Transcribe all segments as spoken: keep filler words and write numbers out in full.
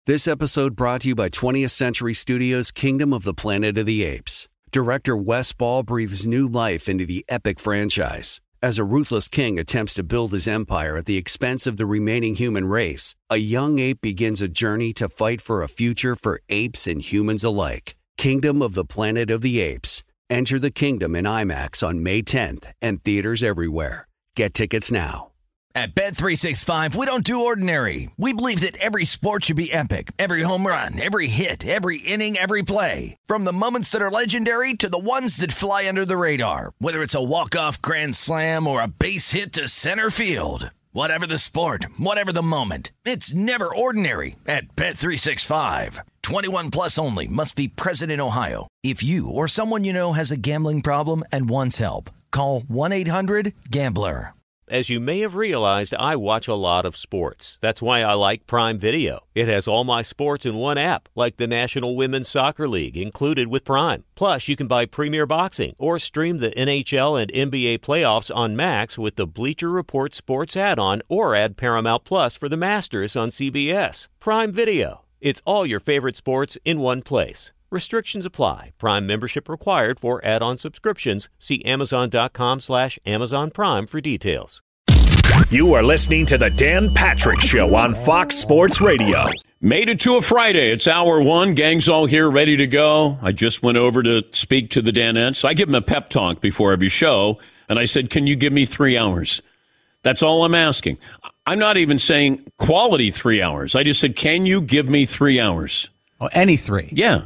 This episode brought to you by twentieth Century Studios' Kingdom of the Planet of the Apes. Director Wes Ball breathes new life into the epic franchise. As a ruthless king attempts to build his empire at the expense of the remaining human race, a young ape begins a journey to fight for a future for apes and humans alike. Kingdom of the Planet of the Apes. Enter the kingdom in IMAX on May tenth and theaters everywhere. Get tickets now. At Bet three sixty-five, we don't do ordinary. We believe that every sport should be epic. Every home run, every hit, every inning, every play. From the moments that are legendary to the ones that fly under the radar. Whether it's a walk-off grand slam or a base hit to center field. Whatever the sport, whatever the moment. It's never ordinary at Bet three sixty-five. twenty-one plus only. Must be present in Ohio. If you or someone you know has a gambling problem and wants help, call one eight hundred gambler. As you may have realized, I watch a lot of sports. That's why I like Prime Video. It has all my sports in one app, like the National Women's Soccer League, included with Prime. Plus, you can buy Premier Boxing or stream the N H L and N B A playoffs on Max with the Bleacher Report Sports add-on, or add Paramount Plus for the Masters on C B S. Prime Video. It's all your favorite sports in one place. Restrictions apply. Prime membership required for add-on subscriptions. See Amazon.com slash Amazon Prime for details. You are listening to the Dan Patrick Show on Fox Sports Radio. Made it to a Friday. It's hour one. Gang's all here, ready to go. I just went over to speak to the Danettes. I give them a pep talk before every show, and I said, can you give me three hours? That's all I'm asking. I'm not even saying quality three hours. I just said, can you give me three hours? Oh, any three? Yeah.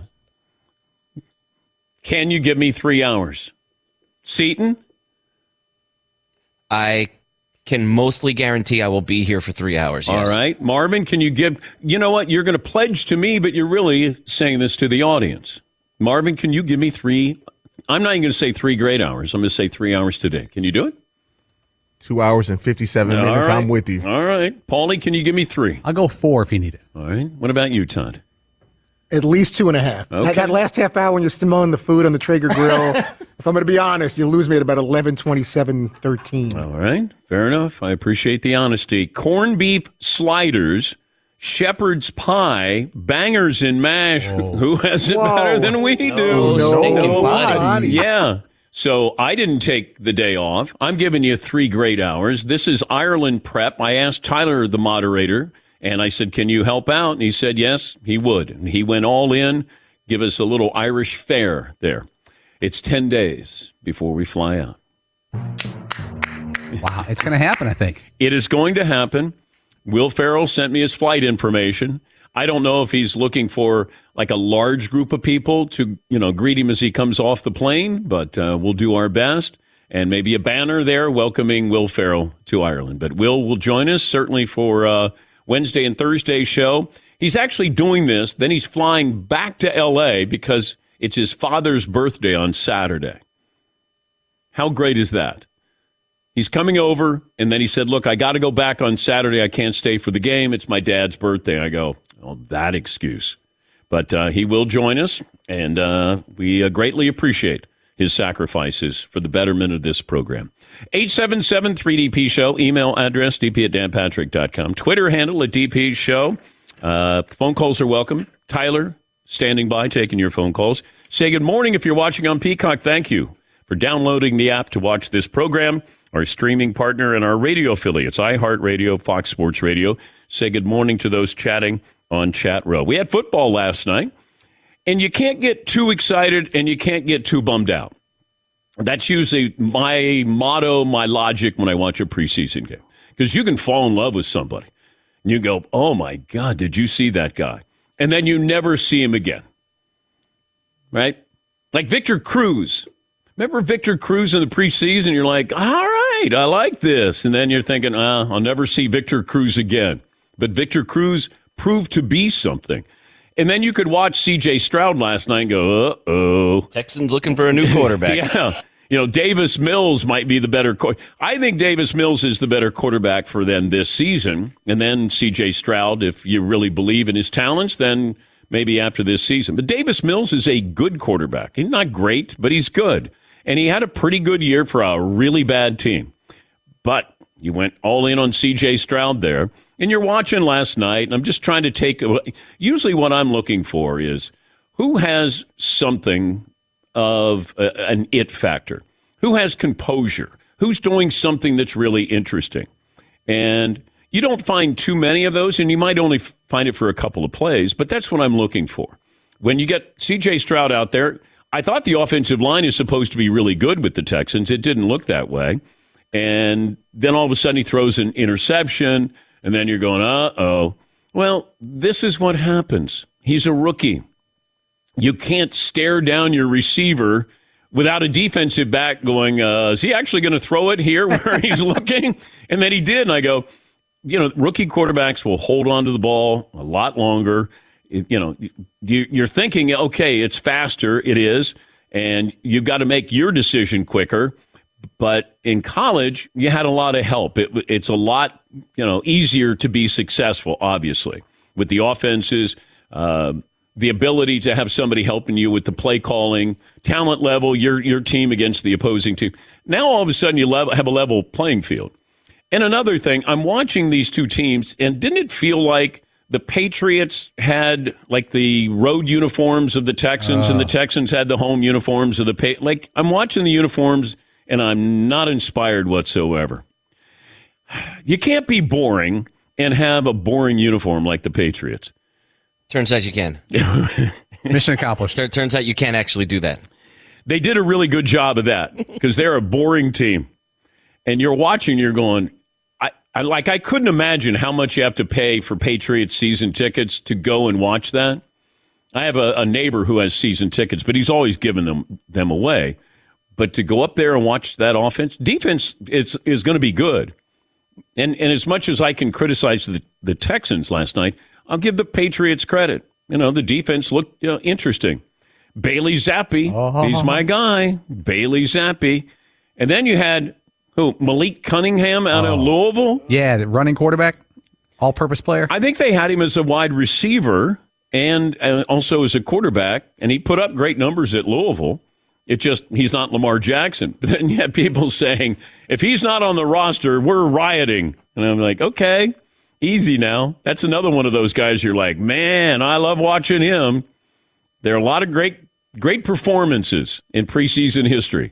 Can you give me three hours? Seton? I can mostly guarantee I will be here for three hours. Yes. All right. Marvin, can you give, you know what? You're going to pledge to me, but you're really saying this to the audience. Marvin, can you give me three? I'm not even going to say three great hours. I'm going to say three hours today. Can you do it? Two hours and fifty-seven All minutes. right. I'm with you. All right. Paulie, can you give me three? I'll go four if you need it. All right. What about you, Todd? At least two and a half. Okay. That, that last half hour when you're simoning the food on the Traeger grill, if I'm going to be honest, you lose me at about eleven twenty-seven thirteen. All right. Fair enough. I appreciate the honesty. Corned beef sliders, shepherd's pie, bangers and mash. Whoa. Who has it Whoa. better than we do? No, no, no body. Yeah. So I didn't take the day off. I'm giving you three great hours. This is Ireland prep. I asked Tyler, the moderator, and I said, can you help out? And he said, yes, he would. And he went all in, give us a little Irish fare there. It's ten days before we fly out. Wow, it's going to happen, I think. It is going to happen. Will Ferrell sent me his flight information. I don't know if he's looking for like a large group of people to, you know, greet him as he comes off the plane, but uh, we'll do our best. And maybe a banner there welcoming Will Ferrell to Ireland. But Will will join us certainly for uh, Wednesday and Thursday show. He's actually doing this. Then he's flying back to L A because it's his father's birthday on Saturday. How great is that? He's coming over, and then he said, look, I got to go back on Saturday. I can't stay for the game. It's my dad's birthday. I go, oh, that excuse. But uh, he will join us, and uh, we uh, greatly appreciate his sacrifices for the betterment of this program. eight seven seven three D P Show, email address d p at dan patrick dot com, Twitter handle at D P Show. Uh, phone calls are welcome. Tyler, standing by, taking your phone calls. Say good morning if you're watching on Peacock. Thank you for downloading the app to watch this program. Our streaming partner and our radio affiliates, iHeartRadio, Fox Sports Radio. Say good morning to those chatting on Chat Row. We had football last night, and you can't get too excited and you can't get too bummed out. That's usually my motto, my logic when I watch a preseason game. Because you can fall in love with somebody. And you go, oh, my God, did you see that guy? And then you never see him again. Right? Like Victor Cruz. Remember Victor Cruz in the preseason? You're like, all right, I like this. And then you're thinking, uh, I'll never see Victor Cruz again. But Victor Cruz proved to be something. And then you could watch C J Stroud last night and go, uh-oh. Texans looking for a new quarterback. Yeah. You know, Davis Mills might be the better co- I think Davis Mills is the better quarterback for them this season. And then C J Stroud, if you really believe in his talents, then maybe after this season. But Davis Mills is a good quarterback. He's not great, but he's good. And he had a pretty good year for a really bad team. But You went all in on C J Stroud there. And you're watching last night, and I'm just trying to take – usually what I'm looking for is who has something of a, an it factor, who has composure, who's doing something that's really interesting. And you don't find too many of those, and you might only find it for a couple of plays, but that's what I'm looking for. When you get C J Stroud out there, I thought the offensive line is supposed to be really good with the Texans. It didn't look that way. And then all of a sudden he throws an interception, and then you're going, uh-oh. Well, this is what happens. He's a rookie. You can't stare down your receiver without a defensive back going, uh, is he actually going to throw it here where he's looking? And then he did, and I go, you know, rookie quarterbacks will hold on to the ball a lot longer. You know, you're thinking, okay, it's faster. It is. And you've got to make your decision quicker. But in college, you had a lot of help. It, it's a lot, you know, easier to be successful, obviously, with the offenses, uh, the ability to have somebody helping you with the play calling, talent level, your your team against the opposing team. Now, all of a sudden, you level, have a level playing field. And another thing, I'm watching these two teams, and didn't it feel like the Patriots had like the road uniforms of the Texans, uh. and the Texans had the home uniforms of the pa- like? I'm watching the uniforms, and I'm not inspired whatsoever. You can't be boring and have a boring uniform like the Patriots. Turns out you can. Mission accomplished. Tur- turns out you can't actually do that. They did a really good job of that because they're a boring team. And you're watching, you're going, I, I like I couldn't imagine how much you have to pay for Patriots season tickets to go and watch that. I have a, a neighbor who has season tickets, but he's always given them them away. But to go up there and watch that offense, defense is, is going to be good. And and as much as I can criticize the, the Texans last night, I'll give the Patriots credit. You know, the defense looked you know, interesting. Bailey Zappi, oh. he's my guy. Bailey Zappi. And then you had, who, Malik Cunningham out oh. of Louisville? Yeah, the running quarterback, all-purpose player. I think they had him as a wide receiver and uh, also as a quarterback, and he put up great numbers at Louisville. It just, he's not Lamar Jackson. But then you have people saying, if he's not on the roster, we're rioting. And I'm like, okay, easy now. That's another one of those guys you're like, man, I love watching him. There are a lot of great, great performances in preseason history.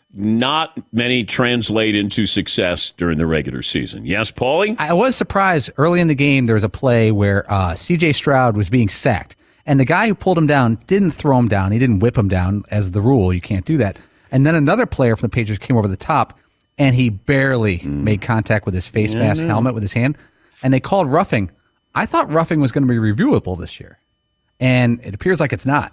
Not many translate into success during the regular season. Yes, Paulie? I was surprised early in the game there was a play where uh, C J Stroud was being sacked. And the guy who pulled him down didn't throw him down. He didn't whip him down as the rule. You can't do that. And then another player from the Patriots came over the top, and he barely mm. made contact with his face yeah, mask helmet with his hand. And they called roughing. I thought roughing was going to be reviewable this year. And it appears like it's not.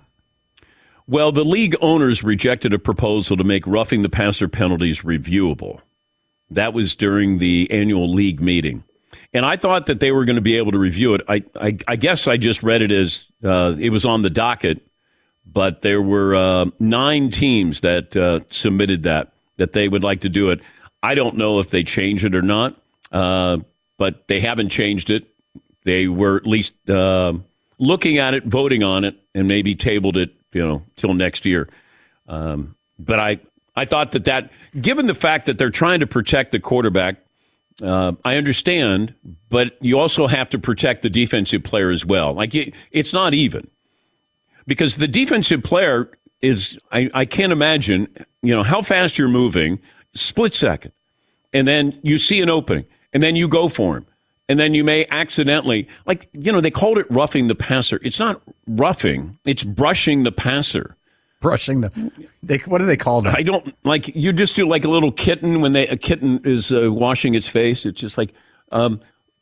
Well, the league owners rejected a proposal to make roughing the passer penalties reviewable. That was during the annual league meeting. And I thought that they were going to be able to review it. I, I, I guess I just read it as uh, it was on the docket, but there were uh, nine teams that uh, submitted that, that they would like to do it. I don't know if they change it or not, uh, but they haven't changed it. They were at least uh, looking at it, voting on it, and maybe tabled it, you know, till next year. Um, but I, I thought that that, given the fact that they're trying to protect the quarterback, Uh, I understand, but you also have to protect the defensive player as well. Like you, it's not even because the defensive player is. I, I can't imagine, you know, how fast you're moving, split second, and then you see an opening, and then you go for him, and then you may accidentally, like you know, they called it roughing the passer. It's not roughing; it's brushing the passer. Brushing the, they, what do they call that? I don't like you just do like a little kitten when they a kitten is uh, washing its face. It's just like um,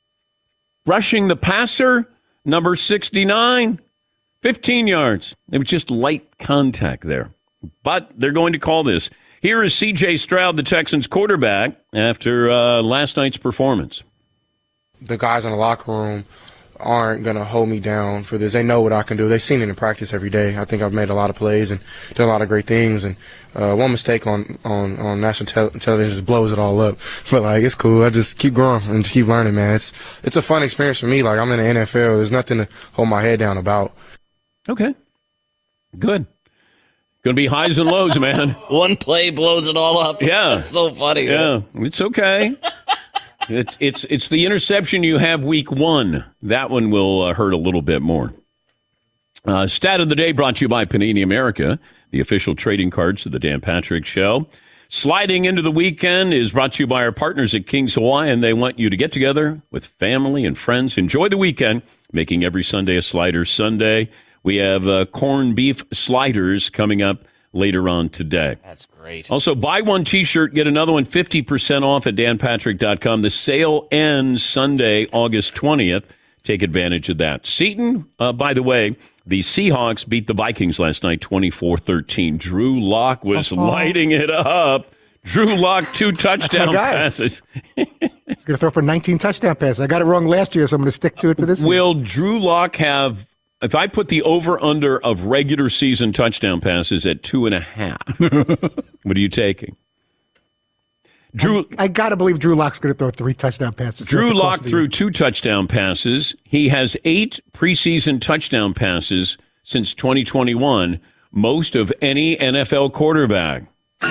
brushing the passer, number sixty-nine, fifteen yards. It was just light contact there, but they're going to call this. Here is C J Stroud, the Texans quarterback, after uh, last night's performance. The guys in the locker room aren't going to hold me down for this. They know what I can do. They've seen it in practice every day. I think I've made a lot of plays and done a lot of great things. And uh, one mistake on, on, on national te- television just blows it all up. But, like, it's cool. I just keep growing and keep learning, man. It's, it's a fun experience for me. Like, I'm in the N F L. There's nothing to hold my head down about. Okay. Good. Going to be highs and lows, man. One play blows it all up. Yeah. That's so funny. Yeah. Man. It's okay. It, it's it's the interception you have week one. That one will uh, hurt a little bit more. Uh, stat of the day brought to you by Panini America, the official trading cards of the Dan Patrick Show. Sliding into the weekend is brought to you by our partners at Kings Hawaiian. They want you to get together with family and friends. Enjoy the weekend, making every Sunday a Slider Sunday. We have uh, corned beef sliders coming up later on today. That's great. Also, buy one T-shirt, get another one fifty percent off at dan patrick dot com. The sale ends Sunday, August twentieth. Take advantage of that. Seton, uh, by the way, the Seahawks beat the Vikings last night twenty-four thirteen. Drew Lock was uh-huh. lighting it up. Drew Lock, two touchdown passes. He's going to throw for nineteen touchdown passes. I got it wrong last year, so I'm going to stick to it for this year. Will Drew Lock have... If I put the over-under of regular season touchdown passes at two and a half, what are you taking? Drew, I, I got to believe Drew Lock's going to throw three touchdown passes. Drew Lock threw two touchdown passes. He has eight preseason touchdown passes since twenty twenty-one, most of any N F L quarterback. Woo!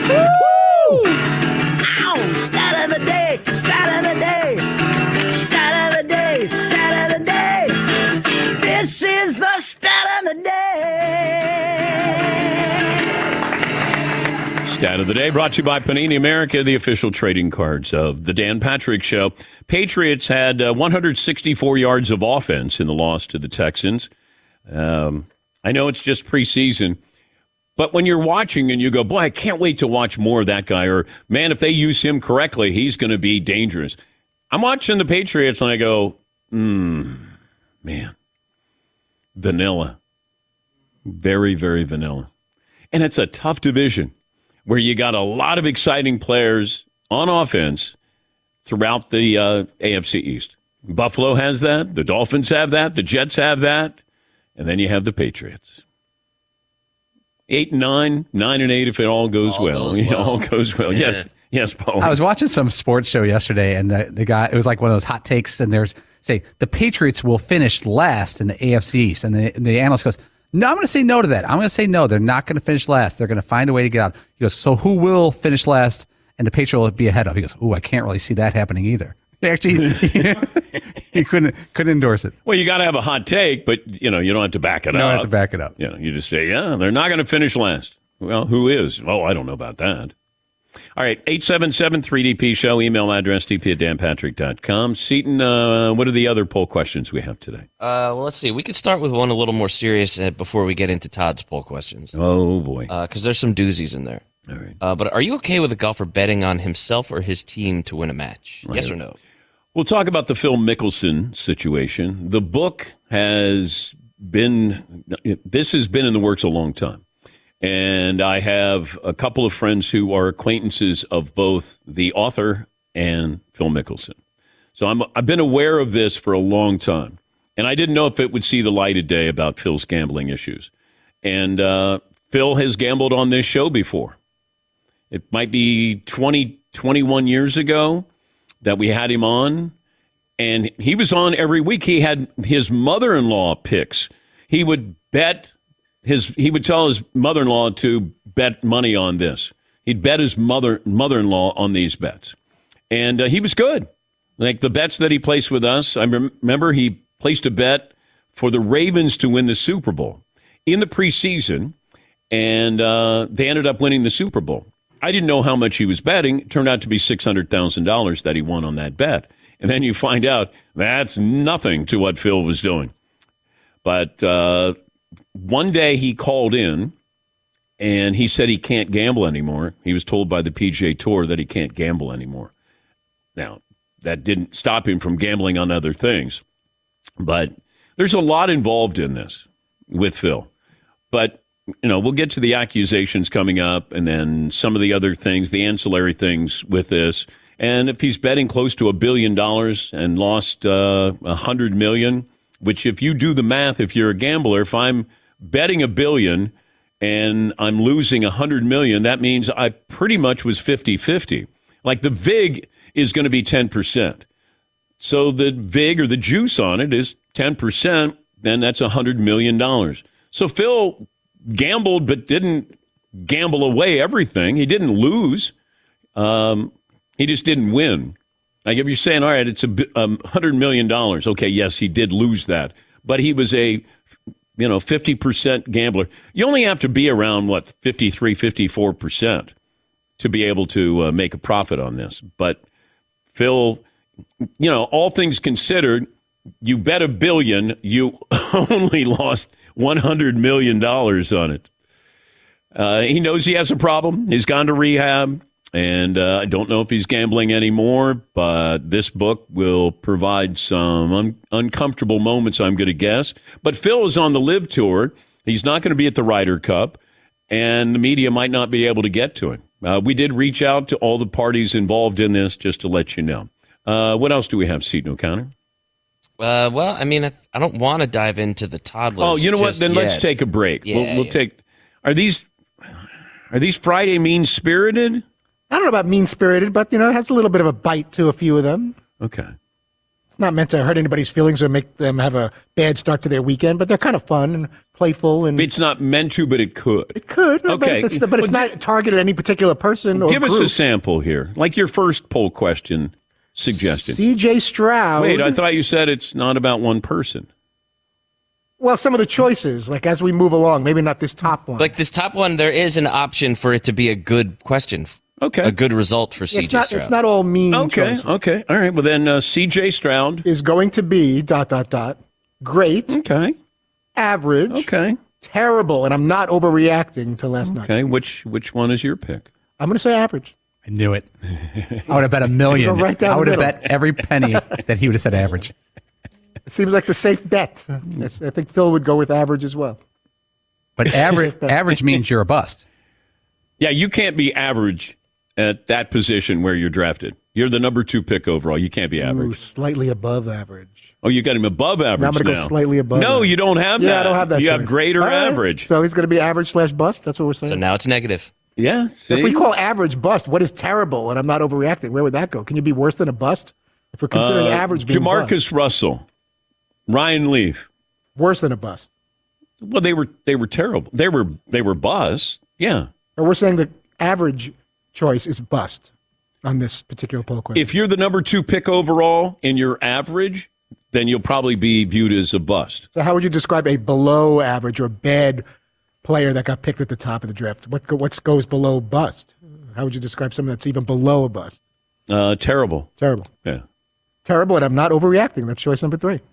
Ow! Stat of the day! Stat of the day! Stat of the day! Stat of the day! This is the stat of the day. Stat of the day brought to you by Panini America, the official trading cards of the Dan Patrick Show. Patriots had uh, one hundred sixty-four yards of offense in the loss to the Texans. Um, I know it's just preseason, but when you're watching and you go, boy, I can't wait to watch more of that guy, or man, if they use him correctly, he's going to be dangerous. I'm watching the Patriots and I go, hmm, man. Vanilla. Very, very vanilla. And it's a tough division where you got a lot of exciting players on offense throughout the uh, A F C East. Buffalo has that. The Dolphins have that. The Jets have that. And then you have the Patriots. Eight and nine, nine and eight if it all goes all well. Goes It well. all goes well. Yeah. Yes, yes, Paul. I was watching some sports show yesterday, and the, the guy, it was like one of those hot takes, and there's, say, the Patriots will finish last in the A F C East. And the, and the analyst goes, no, I'm going to say no to that. I'm going to say no. They're not going to finish last. They're going to find a way to get out. He goes, so who will finish last and the Patriots will be ahead of? He goes, ooh, I can't really see that happening either. Actually, he, he couldn't couldn't endorse it. Well, you got to have a hot take, but you know you don't have to back it you up. You don't have to back it up. You know, you just say, yeah, they're not going to finish last. Well, who is? Oh, I don't know about that. All right, eight seven seven three D P show, email address d p at dan patrick dot com. Seton, uh, what are the other poll questions we have today? Uh, well, let's see. We could start with one a little more serious uh, before we get into Todd's poll questions. Oh, boy. Because uh, there's some doozies in there. All right. Uh, but are you okay with a golfer betting on himself or his team to win a match? Right. Yes or no? We'll talk about the Phil Mickelson situation. The book has been, this has been in the works a long time. And I have a couple of friends who are acquaintances of both the author and Phil Mickelson. So I'm, I've been aware of this for a long time. And I didn't know if it would see the light of day about Phil's gambling issues. And uh, Phil has gambled on this show before. It might be twenty, twenty-one years ago that we had him on. And he was on every week. He had his mother-in-law picks. He would bet... His he would tell his mother-in-law to bet money on this. He'd bet his mother mother-in-law on these bets, and uh, he was good. Like the bets that he placed with us, I rem- remember he placed a bet for the Ravens to win the Super Bowl in the preseason, and uh, they ended up winning the Super Bowl. I didn't know how much he was betting. It turned out to be six hundred thousand dollars that he won on that bet, and then you find out that's nothing to what Phil was doing, but. Uh, One day he called in and he said he can't gamble anymore. He was told by the P G A Tour that he can't gamble anymore. Now, that didn't stop him from gambling on other things. But there's a lot involved in this with Phil. But, you know, we'll get to the accusations coming up and then some of the other things, the ancillary things with this. And if he's betting close to a billion dollars and lost uh, a hundred million, which if you do the math, if you're a gambler, if I'm betting a billion and I'm losing a hundred million, that means I pretty much was fifty-fifty. Like the vig is going to be ten percent. So the vig or the juice on it is ten percent, then that's a hundred million dollars. So Phil gambled, but didn't gamble away everything. He didn't lose. Um, he just didn't win. Like if you're saying, all right, it's a um, one hundred million dollars. Okay, yes, he did lose that. But he was a, you know, fifty percent gambler. You only have to be around, what, fifty-three, fifty-four percent to be able to uh, make a profit on this. But Phil, you know, all things considered, you bet a billion, you only lost one hundred million dollars on it. Uh, he knows he has a problem. He's gone to rehab. And uh, I don't know if he's gambling anymore, but this book will provide some un- uncomfortable moments, I'm going to guess. But Phil is on the Live Tour. He's not going to be at the Ryder Cup, and the media might not be able to get to him. Uh, we did reach out to all the parties involved in this, just to let you know. Uh, what else do we have, Seton O'Connor? Uh, well, I mean, I, I don't want to dive into the toddlers. Oh, you know what? Then yet. let's take a break. Yeah, we'll we'll yeah. take. Are these are these Friday mean-spirited? I don't know about mean-spirited, but, you know, it has a little bit of a bite to a few of them. Okay. It's not meant to hurt anybody's feelings or make them have a bad start to their weekend, but they're kind of fun and playful. And It's not meant to, but it could. It could. No, Okay. But it's, it's, but it's Well, not targeted at any particular person or Give us group. a sample here, like your first poll question suggested. C J Stroud. Wait, I thought you said it's not about one person. Well, some of the choices, like as we move along, maybe not this top one. Like this top one, there is an option for it to be a good question. Okay. A good result for C J it's not, Stroud. It's not all mean Okay, choices. okay. All right, well then uh, C J Stroud. Is going to be, dot, dot, dot, great, Okay, average, okay, terrible, and I'm not overreacting to last night. okay. Which which one is your pick? I'm going to say average. I knew it. I would have bet a million. Go right down I would the have middle. bet every penny that he would have said average. It seems like the safe bet. That's- I think Phil would go with average as well. But average average means you're a bust. Yeah, you can't be average at that position where you're drafted. You're the number two pick overall. You can't be Ooh, average. slightly above average. Oh, you got him above average Now I'm going to now. go slightly above. No, average. you don't have yeah, that. I don't have that. You choice. have greater All right. average. So he's going to be average slash bust. That's what we're saying. So now it's negative. Yeah. See? If we call average bust, what is terrible? And I'm not overreacting. Where would that go? Can you be worse than a bust? If we're considering Uh, average being Jamarcus bust, Russell, Ryan Leaf. worse than a bust. Well, they were they were terrible. They were they were busts. Yeah. Or we're saying the average choice is bust on this particular poll question. If you're the number two pick overall and you're average, then you'll probably be viewed as a bust. So how would you describe a below average or bad player that got picked at the top of the draft? What go- what goes below bust? How would you describe something that's even below a bust? Uh, terrible. Terrible. Yeah. Terrible, and I'm not overreacting. That's choice number three.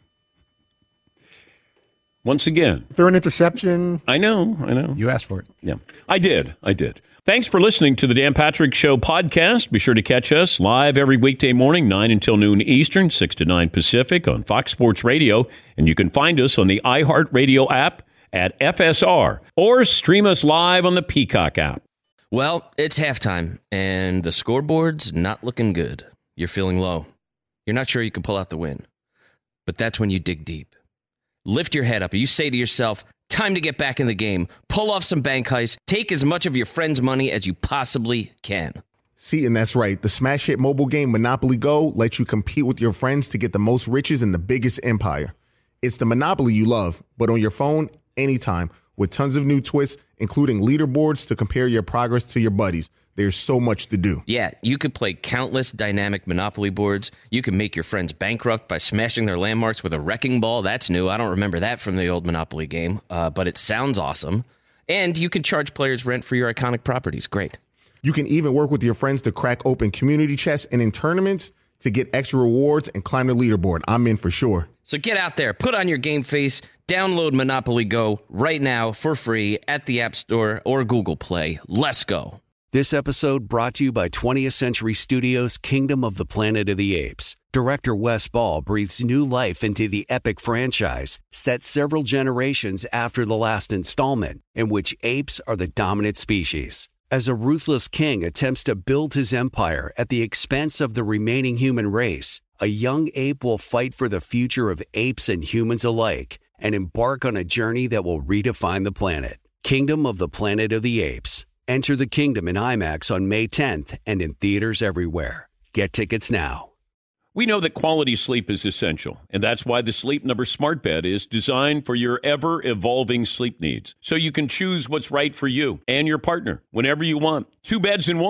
Once again, Throw an interception. I know, I know. You asked for it. Yeah, I did. I did. Thanks for listening to the Dan Patrick Show podcast. Be sure to catch us live every weekday morning, nine until noon Eastern, six to nine Pacific on Fox Sports Radio. And you can find us on the iHeartRadio app at F S R or stream us live on the Peacock app. Well, it's halftime, and the scoreboard's not looking good. You're feeling low. You're not sure you can pull out the win. But that's when you dig deep. Lift your head up, and you say to yourself, time to get back in the game. Pull off some bank heists. Take as much of your friend's money as you possibly can. See, and that's right. The smash hit mobile game Monopoly Go lets you compete with your friends to get the most riches in the biggest empire. It's the Monopoly you love, but on your phone, anytime, with tons of new twists, including leaderboards to compare your progress to your buddies. There's so much to do. Yeah, you could play countless dynamic Monopoly boards. You can make your friends bankrupt by smashing their landmarks with a wrecking ball. That's new. I don't remember that from the old Monopoly game, uh, but it sounds awesome. And you can charge players rent for your iconic properties. Great. You can even work with your friends to crack open community chests and in tournaments to get extra rewards and climb the leaderboard. I'm in for sure. So get out there, put on your game face, download Monopoly Go right now for free at the App Store or Google Play. Let's go. This episode brought to you by twentieth Century Studios' Kingdom of the Planet of the Apes. Director Wes Ball breathes new life into the epic franchise, set several generations after the last installment, in which apes are the dominant species. As a ruthless king attempts to build his empire at the expense of the remaining human race, a young ape will fight for the future of apes and humans alike and embark on a journey that will redefine the planet. Kingdom of the Planet of the Apes. Enter the kingdom in IMAX on May tenth and in theaters everywhere. Get tickets now. We know that quality sleep is essential, and that's why the Sleep Number Smart Bed is designed for your ever-evolving sleep needs, so you can choose what's right for you and your partner whenever you want. Two beds in one.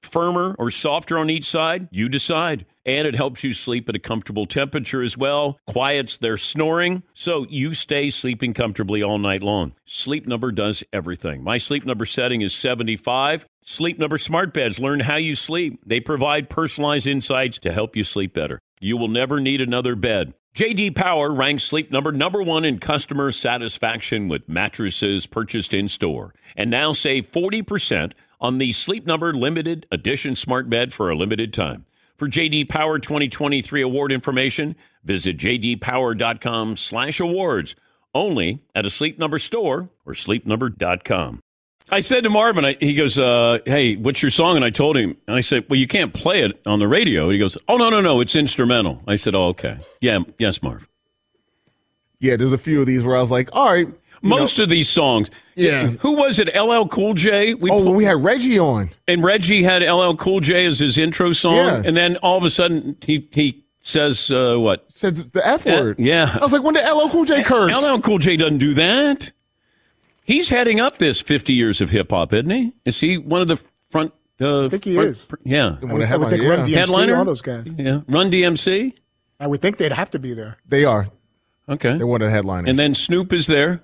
firmer or softer on each side? You decide. And it helps you sleep at a comfortable temperature as well, quiets their snoring, so you stay sleeping comfortably all night long. Sleep Number does everything. My Sleep Number setting is seventy-five. Sleep Number smart beds learn how you sleep. They provide personalized insights to help you sleep better. You will never need another bed. J D Power ranks Sleep Number number one in customer satisfaction with mattresses purchased in-store. And now save forty percent on the Sleep Number limited edition smart bed for a limited time. For J D Power twenty twenty-three award information, visit jdpower.com slash awards. Only at a Sleep Number store or sleep number dot com. I said to Marvin, I, he goes, uh, hey, what's your song? And I told him, and I said, well, you can't play it on the radio. And he goes, oh, no, no, no, it's instrumental. I said, oh, okay. Yeah, yes, Marv. Yeah, there's a few of these where I was like, all right. Most know. of these songs. Yeah. Who was it? L L Cool J? We oh, pl- we had Reggie on. And Reggie had L L Cool J as his intro song. Yeah. And then all of a sudden, he, he says, uh, what? Said the F word. Uh, yeah. I was like, when did L L Cool J curse? L L Cool J doesn't do that. He's heading up this fifty years of hip-hop, isn't he? Is he one of the front? Uh, I think he front, is. Pr- yeah. I would, I would think yeah. Run D M C, Headliner? all those guys. Yeah. Run D M C? I would think they'd have to be there. They are. Okay. They're one of the headliners. And then Snoop is there.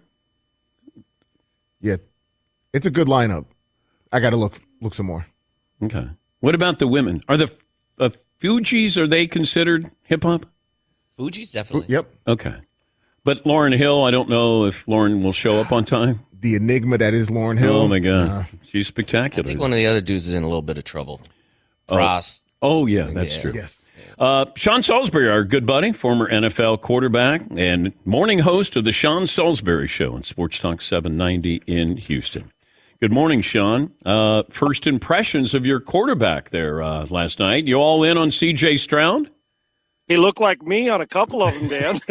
Yeah. It's a good lineup. I got to look look some more. Okay. What about the women? Are the uh, Fugees, are they considered hip-hop? Fugees, definitely. Yep. Okay. But Lauryn Hill, I don't know if Lauryn will show up on time. The enigma that is Lauryn Hill. Oh, my God. Uh, She's spectacular. I think one of the other dudes is in a little bit of trouble. Ross. Oh, oh yeah, that's yeah. true. Yes. Uh, Sean Salisbury, our good buddy, former N F L quarterback and morning host of the Sean Salisbury Show on Sports Talk seven ninety in Houston. Good morning, Sean. Uh, first impressions of your quarterback there uh, last night. You all in on C J Stroud? He looked like me on a couple of them, Dan.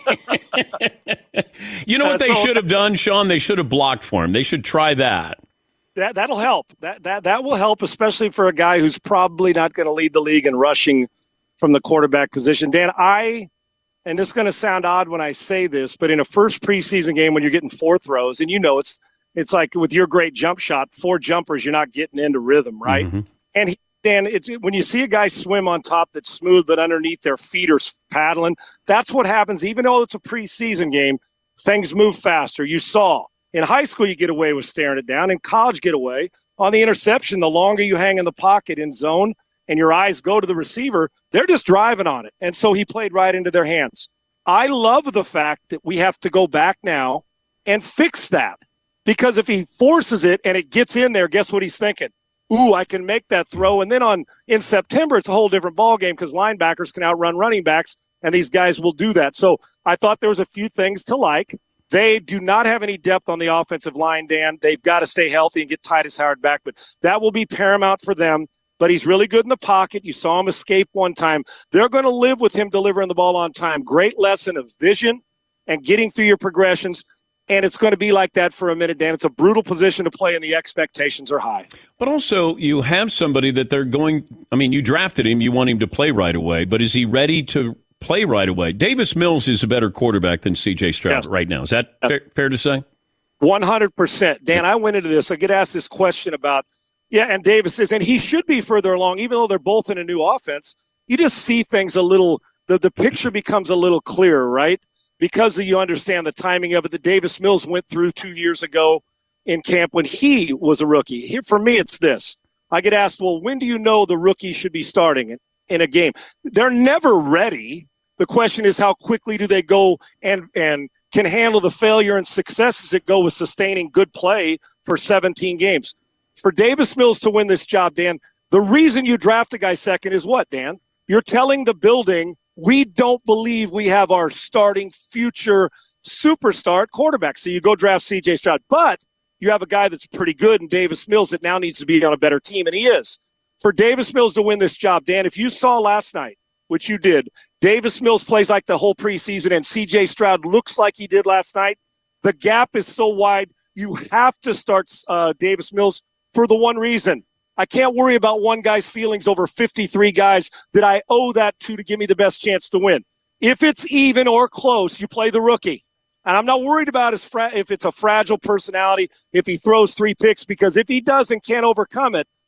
You know what uh, they so, should have done, Sean? They should have blocked for him. They should try that. That that'll help. That that that will help, especially for a guy who's probably not going to lead the league in rushing from the quarterback position. Dan, I, and this is going to sound odd when I say this, but in a first preseason game when you're getting four throws, and you know it's it's like with your great jump shot, four jumpers, you're not getting into rhythm, right? Mm-hmm. And he, Dan, it's, when you see a guy swim on top that's smooth, but underneath their feet are paddling, that's what happens. Even though it's a preseason game, things move faster. You saw in high school, you get away with staring it down. In college, get away. On the interception, the longer you hang in the pocket in zone and your eyes go to the receiver, they're just driving on it. And so he played right into their hands. I love the fact that we have to go back now and fix that. Because if he forces it and it gets in there, guess what he's thinking? Ooh, I can make that throw. And then on in September, it's a whole different ballgame because linebackers can outrun running backs, and these guys will do that. So I thought there was a few things to like. They do not have any depth on the offensive line, Dan. They've got to stay healthy and get Titus Howard back, but that will be paramount for them. But he's really good in the pocket. You saw him escape one time. They're going to live with him delivering the ball on time. Great lesson of vision and getting through your progressions. And it's going to be like that for a minute, Dan. It's a brutal position to play, and the expectations are high. But also, you have somebody that they're going – I mean, you drafted him. You want him to play right away. But is he ready to play right away? Davis Mills is a better quarterback than C J Stroud yes. right now. Is that yes. fair, fair to say? one hundred percent. Dan, I went into this. I get asked this question about – yeah, and Davis is – and he should be further along, even though they're both in a new offense. You just see things a little the, – the picture becomes a little clearer, right? Because you understand the timing of it that Davis Mills went through two years ago in camp when he was a rookie. Here, for me, it's this. I get asked, well, when do you know the rookie should be starting in, in a game? They're never ready. The question is how quickly do they go and, and can handle the failure and successes that go with sustaining good play for seventeen games. For Davis Mills to win this job, Dan, the reason you draft a guy second is what, Dan? You're telling the building – we don't believe we have our starting future superstar quarterback. So you go draft C J Stroud. But you have a guy that's pretty good in Davis Mills that now needs to be on a better team, and he is. For Davis Mills to win this job, Dan, if you saw last night, which you did, Davis Mills plays like the whole preseason, and C J Stroud looks like he did last night, the gap is so wide, you have to start uh, Davis Mills for the one reason. I can't worry about one guy's feelings over fifty-three guys that I owe that to to give me the best chance to win. If it's even or close, you play the rookie. And I'm not worried about his fra- if it's a fragile personality, if he throws three picks, because if he does and can't overcome it,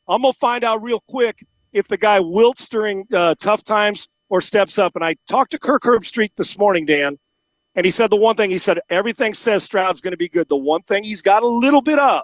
I'm going to find out real quick if the guy wilts during uh, tough times or steps up. And I talked to Kirk Herbstreit this morning, Dan, and he said the one thing, he said, everything says Stroud's going to be good. The one thing he's got a little bit of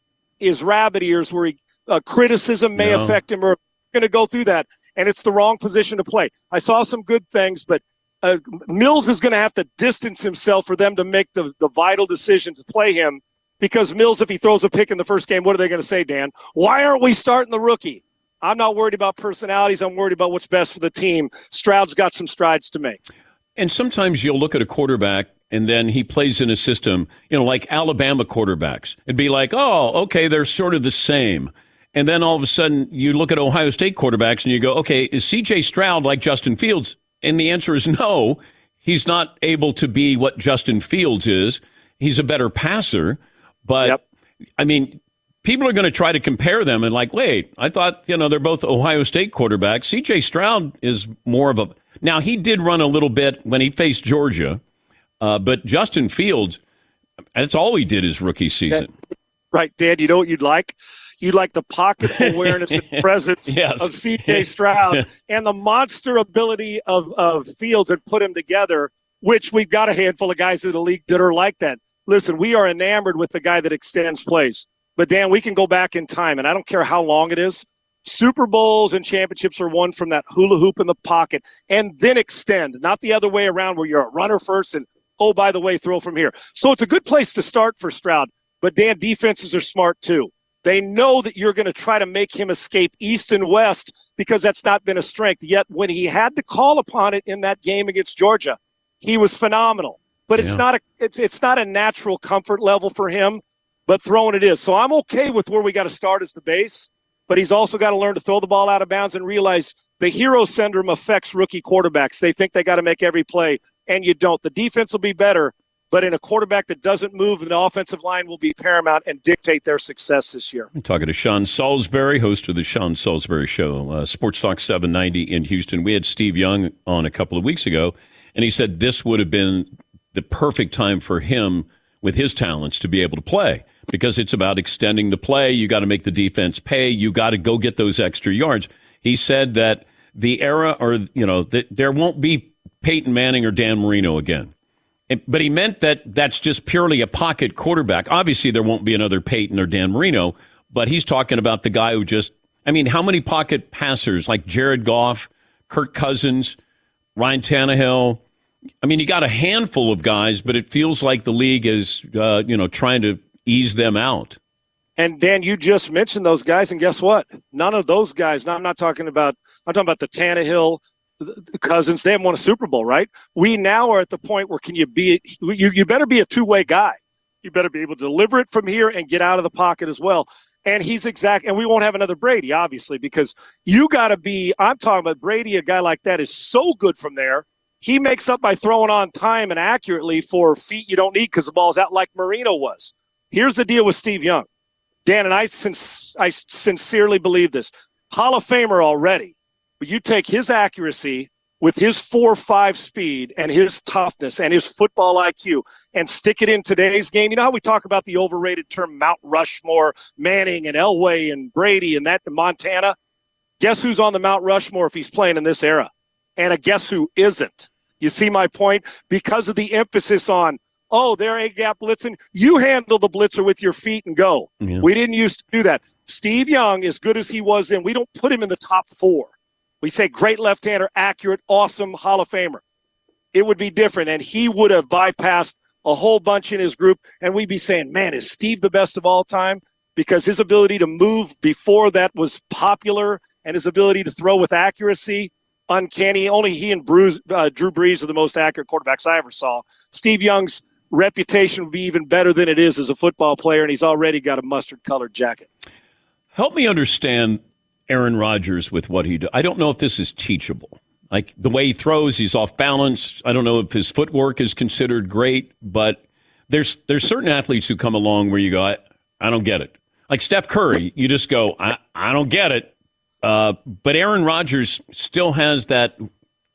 is rabbit ears where he, uh, criticism may no. affect him, or going to go through that. And it's the wrong position to play. I saw some good things, but uh, Mills is going to have to distance himself for them to make the, the vital decision to play him, because Mills, if he throws a pick in the first game, what are they going to say, Dan? Why aren't we starting the rookie? I'm not worried about personalities. I'm worried about what's best for the team. Stroud's got some strides to make. And sometimes you'll look at a quarterback and then he plays in a system, you know, like Alabama quarterbacks. It'd be like, oh, okay, they're sort of the same. And then all of a sudden you look at Ohio State quarterbacks and you go, okay, is C J Stroud like Justin Fields? And the answer is no. He's not able to be what Justin Fields is. He's a better passer. But, yep. I mean, people are going to try to compare them and like, wait, I thought, you know, they're both Ohio State quarterbacks. C J Stroud is more of a – now, he did run a little bit when he faced Georgia, uh, but Justin Fields, that's all he did his rookie season. Right, Dan, you know what you'd like? You'd like the pocket awareness and presence yes. of C J Stroud and the monster ability of, of Fields and put him together, which we've got a handful of guys in the league that are like that. Listen, we are enamored with the guy that extends plays. But, Dan, we can go back in time, and I don't care how long it is. Super Bowls and championships are won from that hula hoop in the pocket and then extend, not the other way around where you're a runner first and, oh, by the way, throw from here. So it's a good place to start for Stroud. But, Dan, defenses are smart too. They know that you're going to try to make him escape east and west because that's not been a strength. Yet when he had to call upon it in that game against Georgia, he was phenomenal. But it's yeah. not a it's it's not a natural comfort level for him, but throwing it is. So I'm okay with where we got to start as the base. But he's also got to learn to throw the ball out of bounds and realize the hero syndrome affects rookie quarterbacks. They think they got to make every play, and you don't. The defense will be better, but in a quarterback that doesn't move, the offensive line will be paramount and dictate their success this year. I'm talking to Sean Salisbury, host of the Sean Salisbury Show, uh, Sports Talk seven ninety in Houston. We had Steve Young on a couple of weeks ago, and he said this would have been the perfect time for him with his talents to be able to play, because it's about extending the play. You got to make the defense pay. You got to go get those extra yards. He said that the era, or, you know, that there won't be Peyton Manning or Dan Marino again. But he meant that that's just purely a pocket quarterback. Obviously, there won't be another Peyton or Dan Marino, but he's talking about the guy who just, I mean, how many pocket passers like Jared Goff, Kirk Cousins, Ryan Tannehill? I mean, you got a handful of guys, but it feels like the league is, uh, you know, trying to ease them out. And Dan, you just mentioned those guys, and guess what? None of those guys. Now, I'm not talking about. I'm talking about the Tannehill, the Cousins. They haven't won a Super Bowl, right? We now are at the point where can you be? You you better be a two-way guy. You better be able to deliver it from here and get out of the pocket as well. And he's exact. And we won't have another Brady, obviously, because you got to be. I'm talking about Brady. A guy like that is so good from there. He makes up by throwing on time and accurately for feet you don't need because the ball's out like Marino was. Here's the deal with Steve Young. Dan, and I, since I sincerely believe this, Hall of Famer already, but you take his accuracy with his four five speed and his toughness and his football I Q and stick it in today's game. You know how we talk about the overrated term Mount Rushmore, Manning and Elway and Brady and that in Montana? Guess who's on the Mount Rushmore if he's playing in this era? And a guess who isn't? You see my point? Because of the emphasis on, oh, they're A-gap blitzing. You handle the blitzer with your feet and go. Yeah. We didn't used to do that. Steve Young, as good as he was then, we don't put him in the top four. We say great left-hander, accurate, awesome, Hall of Famer. It would be different, and he would have bypassed a whole bunch in his group, and we'd be saying, man, is Steve the best of all time? Because his ability to move before that was popular, and his ability to throw with accuracy, uncanny. Only he and Bruce, uh, Drew Brees are the most accurate quarterbacks I ever saw. Steve Young's reputation would be even better than it is as a football player, and he's already got a mustard-colored jacket. Help me understand Aaron Rodgers with what he does. I don't know if this is teachable. Like the way he throws, he's off balance. I don't know if his footwork is considered great, but there's there's certain athletes who come along where you go, I, I don't get it. Like Steph Curry, you just go, I, I don't get it. Uh, but Aaron Rodgers still has that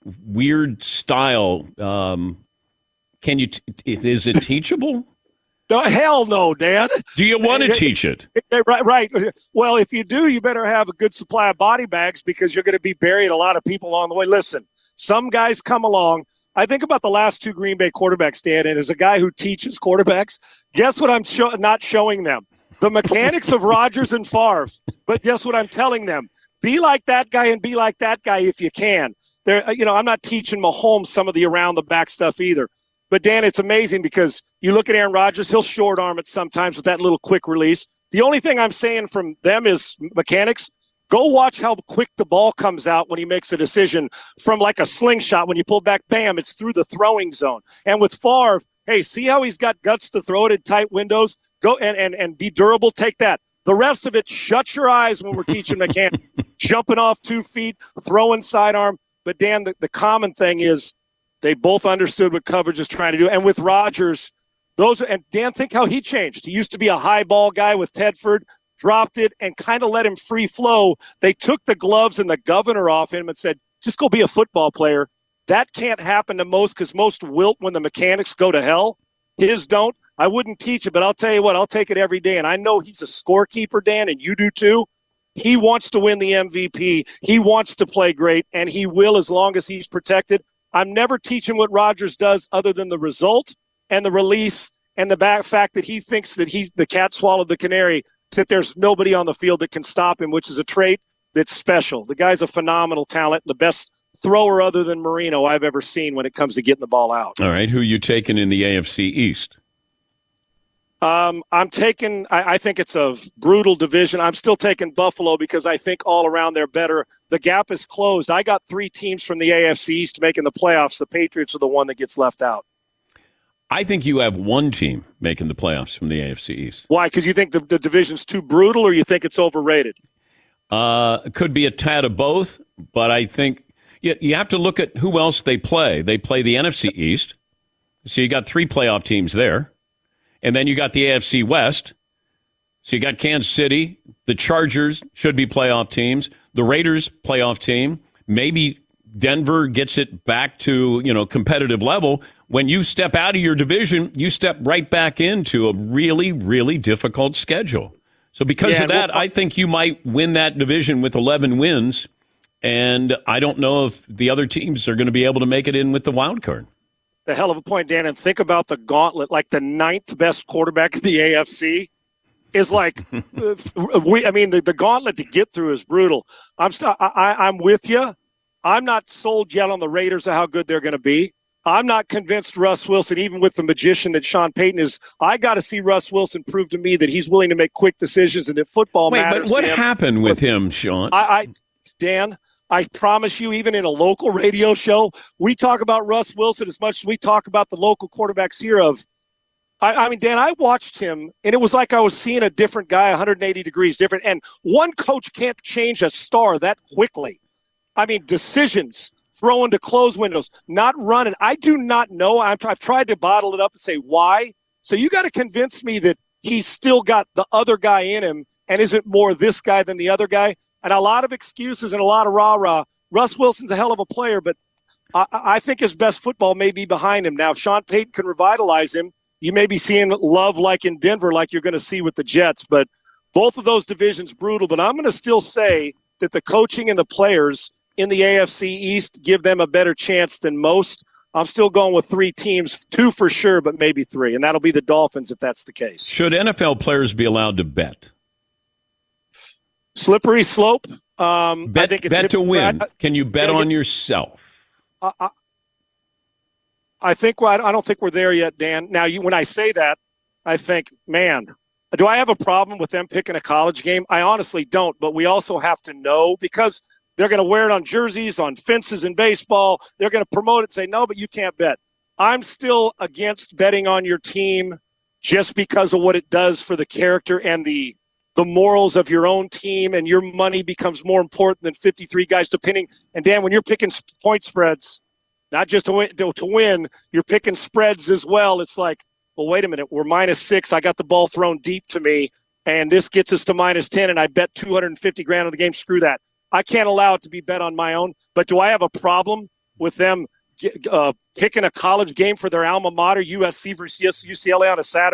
weird style. Um, can you? T- is it teachable? No, hell no, Dan. Do you want to teach it? Right, right. Well, if you do, you better have a good supply of body bags because you're going to be burying a lot of people along the way. Listen, some guys come along. I think about the last two Green Bay quarterbacks, Dan, and as a guy who teaches quarterbacks, guess what I'm show- not showing them? The mechanics of Rodgers and Favre. But guess what I'm telling them? Be like that guy and be like that guy if you can. There, you know, I'm not teaching Mahomes some of the around-the-back stuff either. But, Dan, it's amazing because you look at Aaron Rodgers, he'll short arm it sometimes with that little quick release. The only thing I'm saying from them is mechanics. Go watch how quick the ball comes out when he makes a decision from like a slingshot. When you pull back, bam, it's through the throwing zone. And with Favre, hey, see how he's got guts to throw it in tight windows? Go and, and, and be durable. Take that. The rest of it, shut your eyes when we're teaching mechanics. Jumping off two feet, throwing sidearm. But, Dan, the, the common thing is, they both understood what coverage is trying to do. And with Rodgers, those and Dan, think how he changed. He used to be a high ball guy with Tedford, dropped it, and kind of let him free flow. They took the gloves and the governor off him and said, just go be a football player. That can't happen to most because most wilt when the mechanics go to hell. His don't. I wouldn't teach it, but I'll tell you what, I'll take it every day. And I know he's a scorekeeper, Dan, and you do too. He wants to win the M V P. He wants to play great, and he will as long as he's protected. I'm never teaching what Rodgers does other than the result and the release and the back fact that he thinks that he, the cat swallowed the canary, that there's nobody on the field that can stop him, which is a trait that's special. The guy's a phenomenal talent, the best thrower other than Marino I've ever seen when it comes to getting the ball out. All right, who you taking in the A F C East? Um, I'm taking, I, I think it's a brutal division. I'm still taking Buffalo because I think all around they're better. The gap is closed. I got three teams from the A F C East making the playoffs. The Patriots are the one that gets left out. I think you have one team making the playoffs from the A F C East. Why? Because you think the, the division's too brutal or you think it's overrated? Uh, it could be a tad of both, but I think you, you have to look at who else they play. They play the N F C East, so you got three playoff teams there. And then you got the A F C West. So you got Kansas City. The Chargers should be playoff teams. The Raiders, playoff team. Maybe Denver gets it back to, you know, competitive level. When you step out of your division, you step right back into a really, really difficult schedule. So because yeah, of that, we'll, I think you might win that division with eleven wins. And I don't know if the other teams are going to be able to make it in with the wild card. The hell of a point, Dan. And think about the gauntlet. Like the ninth best quarterback in the A F C is like, we. I mean, the, the gauntlet to get through is brutal. I'm st- I, I'm with you. I'm not sold yet on the Raiders of how good they're going to be. I'm not convinced Russ Wilson, even with the magician that Sean Payton is. I got to see Russ Wilson prove to me that he's willing to make quick decisions and that football Wait, matters. But what him. happened with him, Sean? I, I, Dan. I promise you, even in a local radio show, we talk about Russ Wilson as much as we talk about the local quarterbacks here. Of, I, I mean, Dan, I watched him, and it was like I was seeing a different guy, one hundred eighty degrees different. And one coach can't change a star that quickly. I mean, decisions, throwing to close windows, not running. I do not know. I've, I've tried to bottle it up and say why. So you got to convince me that he's still got the other guy in him and isn't more this guy than the other guy. And a lot of excuses and a lot of rah-rah. Russ Wilson's a hell of a player, but I, I think his best football may be behind him. Now, if Sean Payton can revitalize him, you may be seeing love like in Denver, like you're going to see with the Jets. But both of those divisions brutal. But I'm going to still say that the coaching and the players in the A F C East give them a better chance than most. I'm still going with three teams, two for sure, but maybe three. And that'll be the Dolphins if that's the case. Should N F L players be allowed to bet? Slippery slope. Um, bet I think it's bet to win. I, Can you bet I, on yourself? I, I, I think well, I don't think we're there yet, Dan. Now, you, when I say that, I think, man, do I have a problem with them picking a college game? I honestly don't, but we also have to know because they're going to wear it on jerseys, on fences in baseball. They're going to promote it and say, no, but you can't bet. I'm still against betting on your team just because of what it does for the character and the the morals of your own team, and your money becomes more important than fifty-three guys depending. And Dan, when you're picking point spreads, not just to win, to, to win, you're picking spreads as well. It's like, well, wait a minute, we're minus six. I got the ball thrown deep to me, and this gets us to minus ten, and I bet two hundred fifty grand on the game. Screw that. I can't allow it to be bet on my own. But do I have a problem with them uh, picking a college game for their alma mater, U S C versus U C L A on a Saturday?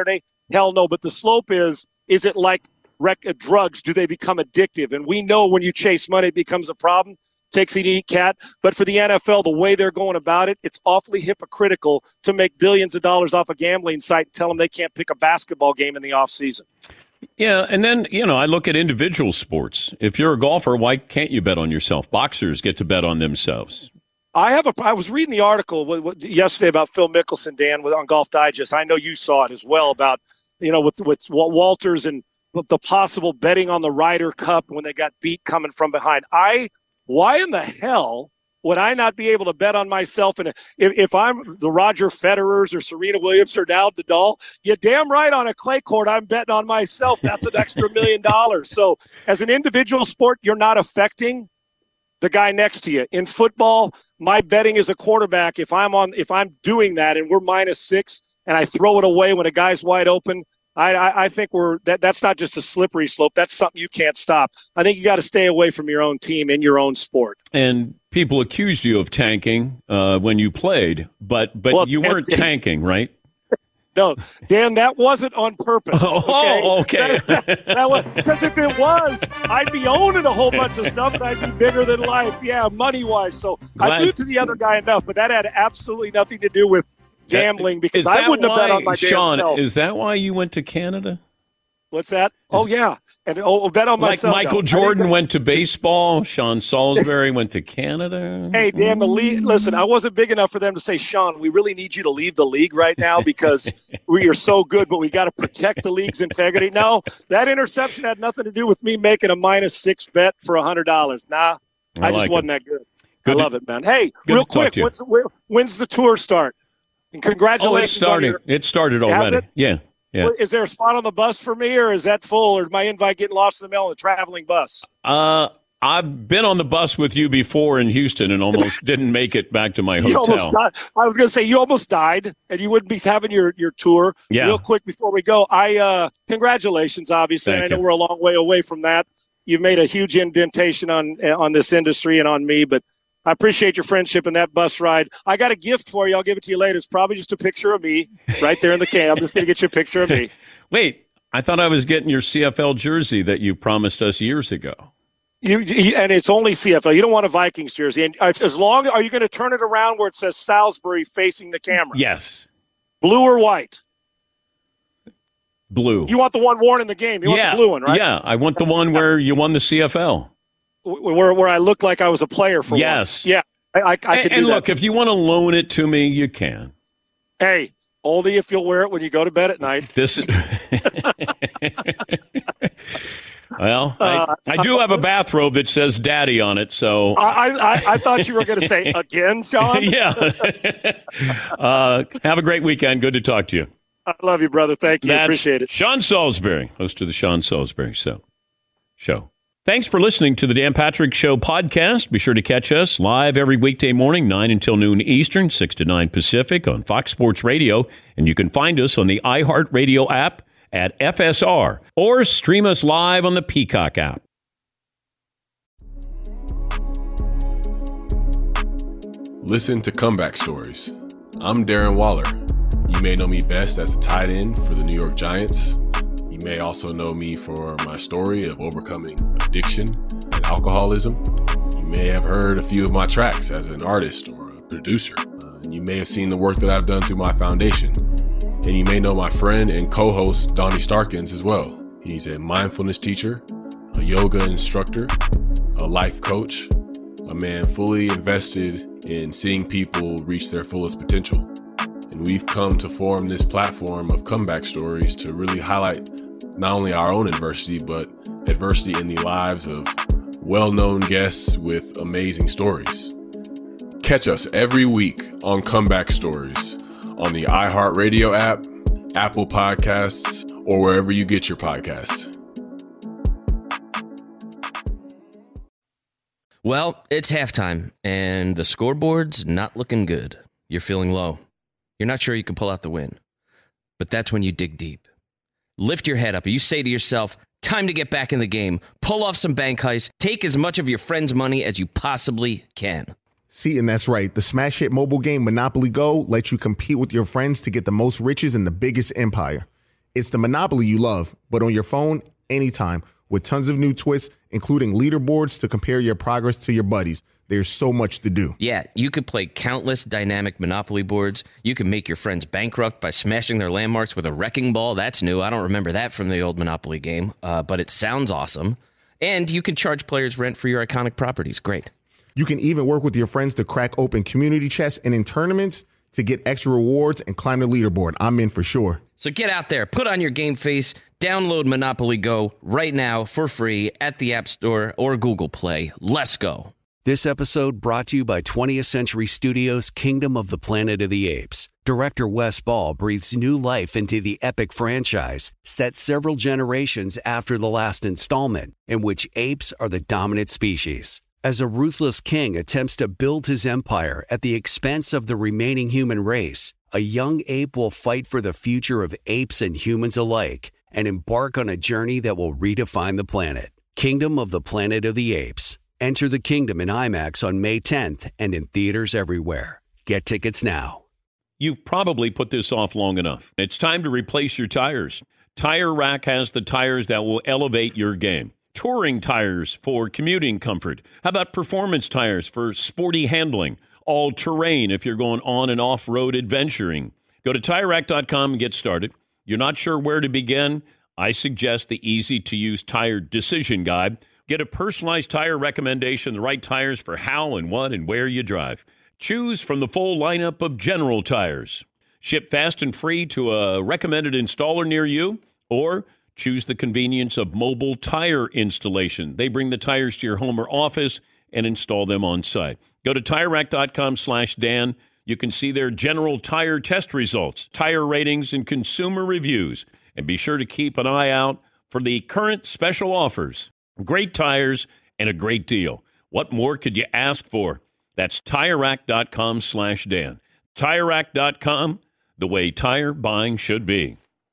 Hell no. But the slope is, is it like rec- drugs? Do they become addictive? And we know when you chase money, it becomes a problem. Takes it to eat cat. But for the N F L, the way they're going about it, it's awfully hypocritical to make billions of dollars off a gambling site and tell them they can't pick a basketball game in the offseason. Yeah, and then, you know, I look at individual sports. If you're a golfer, why can't you bet on yourself? Boxers get to bet on themselves. I have a. I was reading the article yesterday about Phil Mickelson, Dan, on Golf Digest. I know you saw it as well about, you know, with, with Walters and the possible betting on the Ryder Cup when they got beat coming from behind. I Why in the hell would I not be able to bet on myself? And if, if I'm the Roger Federers or Serena Williams or now Nadal, you're damn right on a clay court, I'm betting on myself. That's an extra million dollars. So as an individual sport, you're not affecting the guy next to you. In football, my betting as a quarterback, if I'm on, if I'm doing that and we're minus six and I throw it away when a guy's wide open, I, I, I think we're that. That's not just a slippery slope. That's something you can't stop. I think you got to stay away from your own team in your own sport. And people accused you of tanking uh, when you played, but but well, you weren't and, tanking, right? No, Dan, that wasn't on purpose. Oh, okay. Because if it was, I'd be owning a whole bunch of stuff and I'd be bigger than life. Yeah, money-wise. So Glad. I threw to the other guy enough, but that had absolutely nothing to do with gambling because I wouldn't why, have bet on my Sean, damn self. Is that why you went to Canada? What's that? Oh, yeah. And oh, bet on like myself. Like Michael now. Jordan went to baseball. Sean Salisbury went to Canada. Hey, Dan, the league. Listen, I wasn't big enough for them to say, Sean, we really need you to leave the league right now because we are so good, but we got to protect the league's integrity. No, that interception had nothing to do with me making a minus six bet for one hundred dollars. Nah, I, I just like wasn't it. that good. good I to, love it, man. Hey, good real to talk quick, to you. what's, where, when's the tour start? And congratulations. Oh, it's starting. On your, it started already. It? Yeah. Yeah. Is there a spot on the bus for me, or is that full, or is my invite getting lost in the mail on the traveling bus? Uh, I've been on the bus with you before in Houston and almost didn't make it back to my You hotel. almost died. I was going to say you almost died, and you wouldn't be having your, your tour. Yeah. Real quick before we go, I uh, congratulations, obviously. Thank and I know you. we're a long way away from that. You've made a huge indentation on on this industry and on me, but I appreciate your friendship and that bus ride. I got a gift for you. I'll give it to you later. It's probably just a picture of me right there in the cam. I'm just going to get you a picture of me. Wait, I thought I was getting your C F L jersey that you promised us years ago. You, you and it's only C F L. You don't want a Vikings jersey. And as long are you going to turn it around where it says Salisbury facing the camera? Yes. Blue or white? Blue. You want the one worn in the game. You yeah. want the blue one, right? Yeah, I want the one where you won the C F L. Where where I looked like I was a player for yes. once. Yeah, I, I, I and, could do and that. look, if you want to loan it to me, you can. Hey, only if you'll wear it when you go to bed at night. This is. Well, I, I do have a bathrobe that says "Daddy" on it, so I I, I thought you were going to say again, Sean. Yeah. uh, have a great weekend. Good to talk to you. I love you, brother. Thank you. That's Appreciate it. Sean Salisbury, host of the Sean Salisbury Show. Show. Thanks for listening to the Dan Patrick Show podcast. Be sure to catch us live every weekday morning, nine until noon Eastern, six to nine Pacific on Fox Sports Radio. And you can find us on the iHeartRadio app at F S R or stream us live on the Peacock app. Listen to Comeback Stories. I'm Darren Waller. You may know me best as a tight end for the New York Giants. You may also know me for my story of overcoming addiction and alcoholism. You may have heard a few of my tracks as an artist or a producer. Uh, and you may have seen the work that I've done through my foundation. And you may know my friend and co-host, Donnie Starkins, as well. He's a mindfulness teacher, a yoga instructor, a life coach, a man fully invested in seeing people reach their fullest potential. And we've come to form this platform of comeback stories to really highlight not only our own adversity, but adversity in the lives of well-known guests with amazing stories. Catch us every week on Comeback Stories on the iHeartRadio app, Apple Podcasts, or wherever you get your podcasts. Well, it's halftime, and the scoreboard's not looking good. You're feeling low. You're not sure you can pull out the win. But that's when you dig deep. Lift your head up. You say to yourself, time to get back in the game. Pull off some bank heists. Take as much of your friend's money as you possibly can. See, and that's right. The smash hit mobile game Monopoly Go lets you compete with your friends to get the most riches in the biggest empire. It's the Monopoly you love, but on your phone, anytime, with tons of new twists, including leaderboards to compare your progress to your buddies. There's so much to do. Yeah, you could play countless dynamic Monopoly boards. You can make your friends bankrupt by smashing their landmarks with a wrecking ball. That's new. I don't remember that from the old Monopoly game, uh, but it sounds awesome. And you can charge players rent for your iconic properties. Great. You can even work with your friends to crack open community chests and in tournaments to get extra rewards and climb the leaderboard. I'm in for sure. So get out there, put on your game face, download Monopoly Go right now for free at the App Store or Google Play. Let's go. This episode brought to you by twentieth Century Studios' Kingdom of the Planet of the Apes. Director Wes Ball breathes new life into the epic franchise, set several generations after the last installment, in which apes are the dominant species. As a ruthless king attempts to build his empire at the expense of the remaining human race, a young ape will fight for the future of apes and humans alike and embark on a journey that will redefine the planet. Kingdom of the Planet of the Apes. Enter the kingdom in IMAX on May tenth and in theaters everywhere. Get tickets now. You've probably put this off long enough. It's time to replace your tires. Tire Rack has the tires that will elevate your game. Touring tires for commuting comfort. How about performance tires for sporty handling? All-terrain if you're going on and off-road adventuring. Go to Tire Rack dot com and get started. You're not sure where to begin? I suggest the easy-to-use tire decision guide. Get a personalized tire recommendation, the right tires for how and what and where you drive. Choose from the full lineup of General Tires. Ship fast and free to a recommended installer near you, or choose the convenience of mobile tire installation. They bring the tires to your home or office and install them on site. Go to Tire Rack dot com slash Dan. You can see their General Tire test results, tire ratings, and consumer reviews. And be sure to keep an eye out for the current special offers. Great tires and a great deal. What more could you ask for? That's Tire Rack dot com slash Dan. Tire Rack dot com, the way tire buying should be.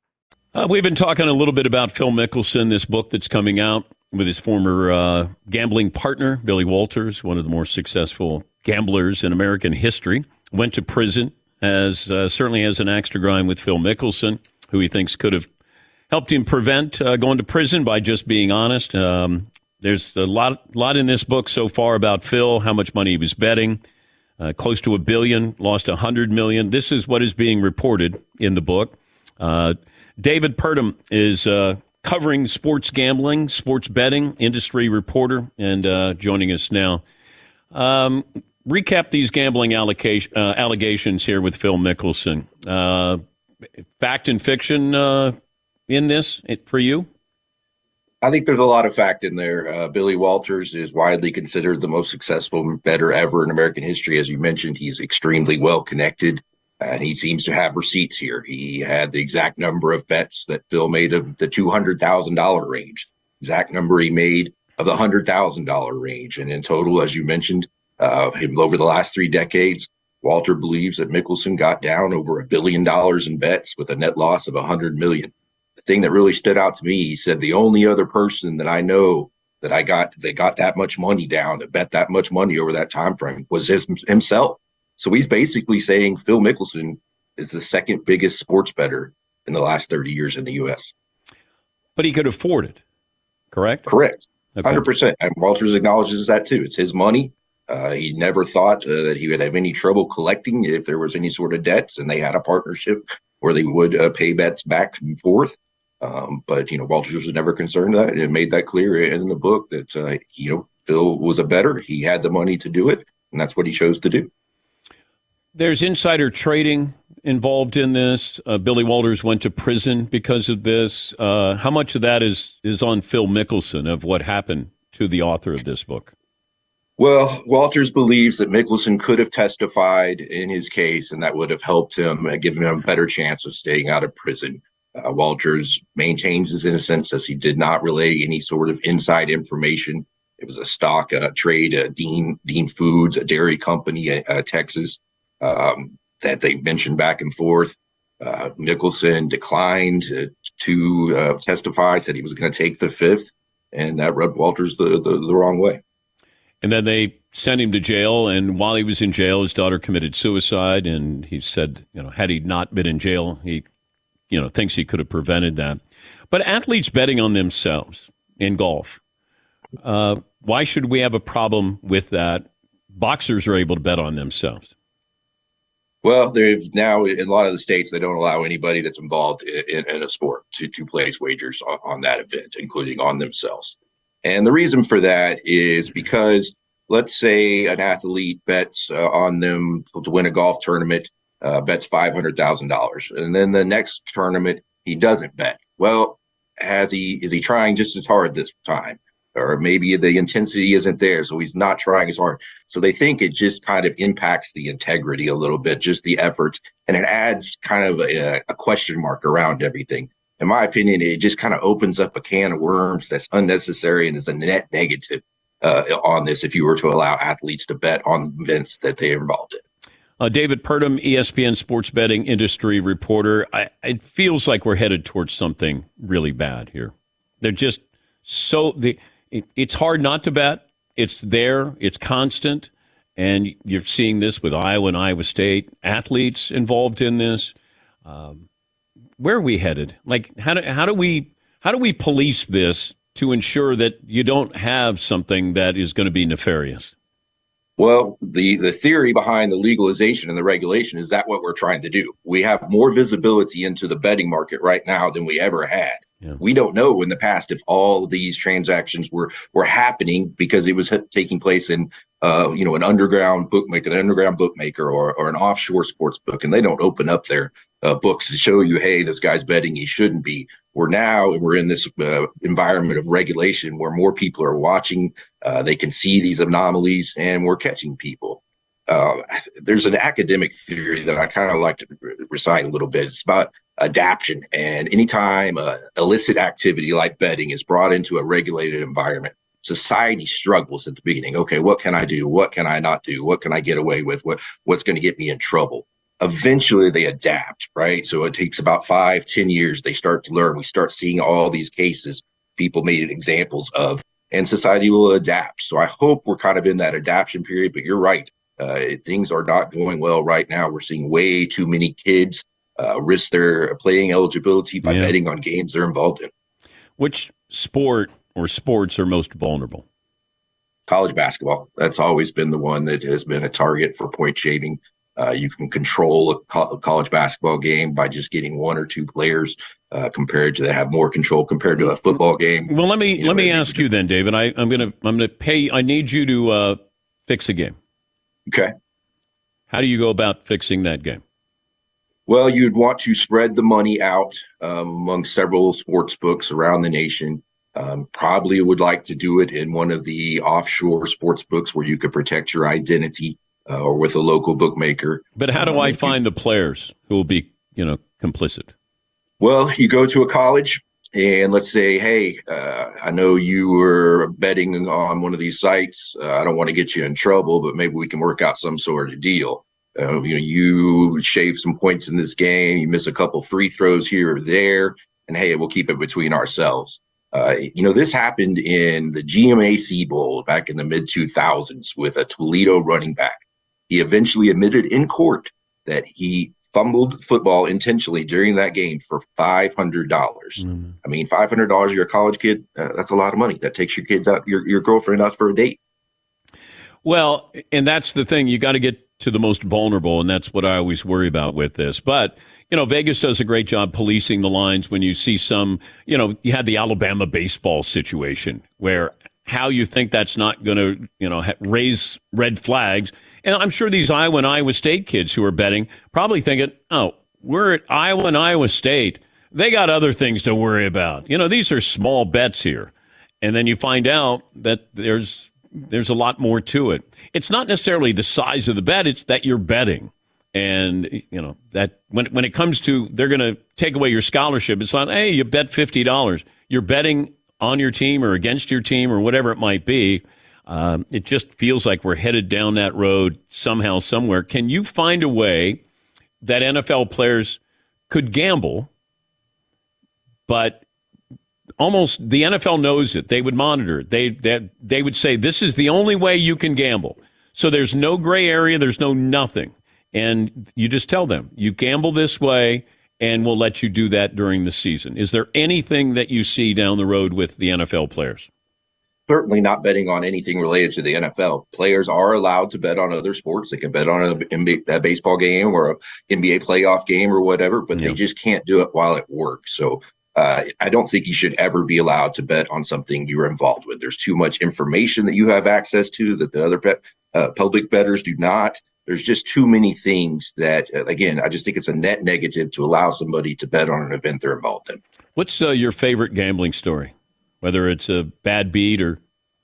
Uh, we've been talking a little bit about Phil Mickelson, this book that's coming out with his former uh, gambling partner, Billy Walters, one of the more successful gamblers in American history. Went to prison, as uh, certainly has an axe to grind with Phil Mickelson, who he thinks could have helped him prevent uh, going to prison by just being honest. Um, there's a lot, lot in this book so far about Phil, how much money he was betting, uh, close to a billion, lost a hundred million. This is what is being reported in the book. Uh, David Purdom is uh, covering sports gambling, sports betting, industry reporter, and uh, joining us now. Um, recap these gambling allocation, uh, allegations here with Phil Mickelson. Uh, fact and fiction uh, in this for you? I think there's a lot of fact in there. Uh, Billy Walters is widely considered the most successful bettor ever in American history. As you mentioned, he's extremely well connected, and he seems to have receipts here. He had the exact number of bets that Phil made of the two hundred thousand dollars range, exact number he made of the one hundred thousand dollars range. And in total, as you mentioned, uh, him over the last three decades, Walter believes that Mickelson got down over a billion dollars in bets with a net loss of one hundred million dollars. The thing that really stood out to me, he said, the only other person that I know that I got that got that much money down, that bet that much money over that time frame, was his, himself. So he's basically saying Phil Mickelson is the second biggest sports bettor in the last thirty years in the U S. But he could afford it, correct? Correct. Okay. one hundred percent. And Walters acknowledges that too. It's his money. Uh, he never thought uh, that he would have any trouble collecting if there was any sort of debts, and they had a partnership where they would uh, pay bets back and forth. Um, but, you know, Walters was never concerned with that, and made that clear in the book that, uh, you know, Phil was a bettor. He had the money to do it, and that's what he chose to do. There's insider trading involved in this. Uh, Billy Walters went to prison because of this. Uh, how much of that is, is on Phil Mickelson of what happened to the author of this book? Well, Walters believes that Mickelson could have testified in his case, and that would have helped him, uh, given him a better chance of staying out of prison. Uh, Walters maintains his innocence, as he did not relay any sort of inside information. It was a stock uh, trade, uh, Dean Dean Foods, a dairy company, uh, Texas, um, that they mentioned back and forth. Uh, Mickelson declined uh, to uh, testify, said he was going to take the fifth, and that rubbed Walters the, the, the wrong way. And then they sent him to jail, and while he was in jail, his daughter committed suicide, and he said, you know, had he not been in jail, he you know, thinks he could have prevented that. But athletes betting on themselves in golf, uh, why should we have a problem with that? Boxers are able to bet on themselves. Well, they've now in a lot of the states, they don't allow anybody that's involved in, in a sport to, to place wagers on, on that event, including on themselves. And the reason for that is because, let's say an athlete bets uh, on them to win a golf tournament, uh, bets five hundred thousand dollars. And then the next tournament, he doesn't bet. Well, has he, is he trying just as hard this time? Or maybe the intensity isn't there, so he's not trying as hard. So they think it just kind of impacts the integrity a little bit, just the effort, and it adds kind of a, a question mark around everything. In my opinion, it just kind of opens up a can of worms that's unnecessary and is a net negative uh, on this if you were to allow athletes to bet on events that they're involved in. Uh, David Purdom, E S P N sports betting industry reporter. I, it feels like we're headed towards something really bad here. They're just so the. It, it's hard not to bet. It's there. It's constant. And you're seeing this with Iowa and Iowa State athletes involved in this. Um, where are we headed? Like, how do, how do we how do we police this to ensure that you don't have something that is going to be nefarious? Well, the, the theory behind the legalization and the regulation is that what we're trying to do. We have more visibility into the betting market right now than we ever had. Yeah. We don't know in the past if all of these transactions were were happening because it was taking place in, uh, you know, an underground bookmaker, an underground bookmaker, or or an offshore sports book, and they don't open up their uh, books to show you, hey, this guy's betting he shouldn't be. We're now we're in this uh, environment of regulation where more people are watching. Uh, they can see these anomalies, and we're catching people. Uh, there's an academic theory that I kind of like to recite a little bit. It's about adaption, and anytime uh, illicit activity like betting is brought into a regulated environment, society struggles at the beginning. Okay, what can I do? What can I not do? What can I get away with? What what's going to get me in trouble? Eventually they adapt, right? So it takes about five, ten years. They start to learn. We start seeing all these cases people made examples of, and society will adapt. So I hope we're kind of in that adaption period, but you're right. Uh, things are not going well right now. We're seeing way too many kids Uh, risk their playing eligibility by yeah. betting on games they're involved in. Which sport or sports are most vulnerable? College basketball. That's always been the one that has been a target for point shaving. Uh, you can control a, co- a college basketball game by just getting one or two players uh, compared to they have more control compared to a football game. Well, let me you let know, me ask you then, David. I, I'm gonna I'm gonna pay. I need you to uh, fix a game. Okay. How do you go about fixing that game? Well, you'd want to spread the money out um, among several sports books around the nation. Um, probably would like to do it in one of the offshore sports books where you could protect your identity uh, or with a local bookmaker. But how do um, I find you, the players who will be, you know, complicit? Well, you go to a college and let's say, hey, uh, I know you were betting on one of these sites. Uh, I don't want to get you in trouble, but maybe we can work out some sort of deal. Uh, you know, you shave some points in this game, you miss a couple free throws here or there, and hey, we'll keep it between ourselves. Uh, you know, this happened in the G M A C Bowl back in the mid two thousands with a Toledo running back. He eventually admitted in court that he fumbled football intentionally during that game for five hundred dollars. Mm. I mean, five hundred dollars, you're a college kid, uh, that's a lot of money. That takes your kids out, your, your girlfriend out for a date. Well, and that's the thing. You got to get to the most vulnerable, and that's what I always worry about with this. But, you know, Vegas does a great job policing the lines when you see some, you know, you had the Alabama baseball situation where how you think that's not going to, you know, raise red flags. And I'm sure these Iowa and Iowa State kids who are betting probably thinking, oh, we're at Iowa and Iowa State. They got other things to worry about. You know, these are small bets here. And then you find out that there's There's a lot more to it. It's not necessarily the size of the bet, it's that you're betting. And, you know, that when when it comes to they're going to take away your scholarship, it's not, hey, you bet fifty dollars. You're betting on your team or against your team or whatever it might be. Um, it just feels like we're headed down that road somehow, somewhere. Can you find a way that N F L players could gamble, but almost the N F L knows it. They would monitor it. They, they, they would say, this is the only way you can gamble. So there's no gray area. There's no nothing. And you just tell them, you gamble this way, and will let you do that during the season. Is there anything that you see down the road with the N F L players? Certainly not betting on anything related to the N F L. Players are allowed to bet on other sports. They can bet on a, N B A, a baseball game or a N B A playoff game or whatever, but yeah. they just can't do it while at work. So uh, I don't think you should ever be allowed to bet on something you're involved with. There's too much information that you have access to that the other bet, uh, public bettors do not. There's just too many things that, uh, again, I just think it's a net negative to allow somebody to bet on an event they're involved in. What's uh, your favorite gambling story? Whether it's a bad beat or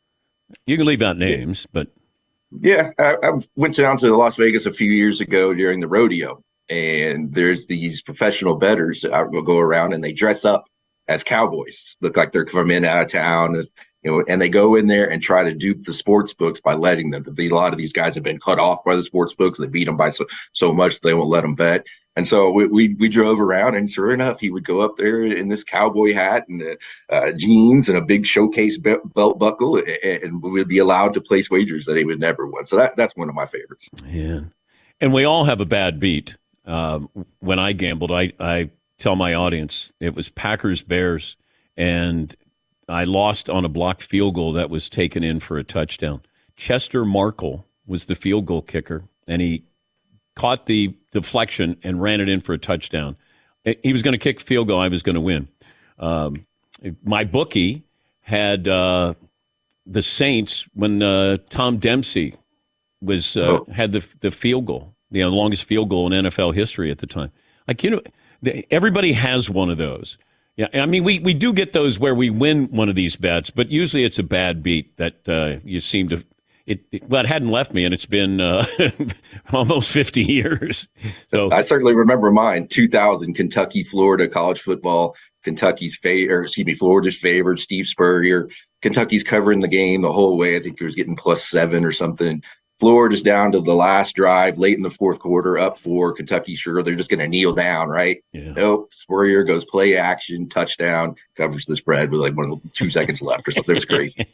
you can leave out names, but yeah, I, I went down to Las Vegas a few years ago during the rodeo, and there's these professional bettors that will go around and they dress up as cowboys, look like they're from in out of town, you know, and they go in there and try to dupe the sports books by letting them. A lot of these guys have been cut off by the sports books. They beat them by so so much they won't let them bet. And so we, we we drove around, and sure enough, he would go up there in this cowboy hat and uh, uh, jeans and a big showcase be- belt buckle, and, and we would be allowed to place wagers that he would never win. So that that's one of my favorites. Yeah, and we all have a bad beat. Uh, when I gambled, I, I tell my audience it was Packers Bears, and I lost on a blocked field goal that was taken in for a touchdown. Chester Markle was the field goal kicker, and he caught the deflection and ran it in for a touchdown. He was going to kick field goal. I was going to win. Um, my bookie had uh, the Saints when uh, Tom Dempsey was uh, oh. had the the field goal, you know, the longest field goal in N F L history at the time. Like, you know, everybody has one of those. Yeah, I mean, we, we do get those where we win one of these bets, but usually it's a bad beat that uh, you seem to. It, it well, it hadn't left me, and it's been uh, almost fifty years. So I certainly remember mine. two thousand Kentucky, Florida college football. Kentucky's favor, or excuse me, Florida's favored. Steve Spurrier. Kentucky's covering the game the whole way. I think it was getting plus seven or something. Florida's down to the last drive, late in the fourth quarter, up four. Kentucky, sure, they're just going to kneel down, right? Yeah. Nope. Spurrier goes play action, touchdown, covers the spread with like one of the two seconds left or something. It was crazy.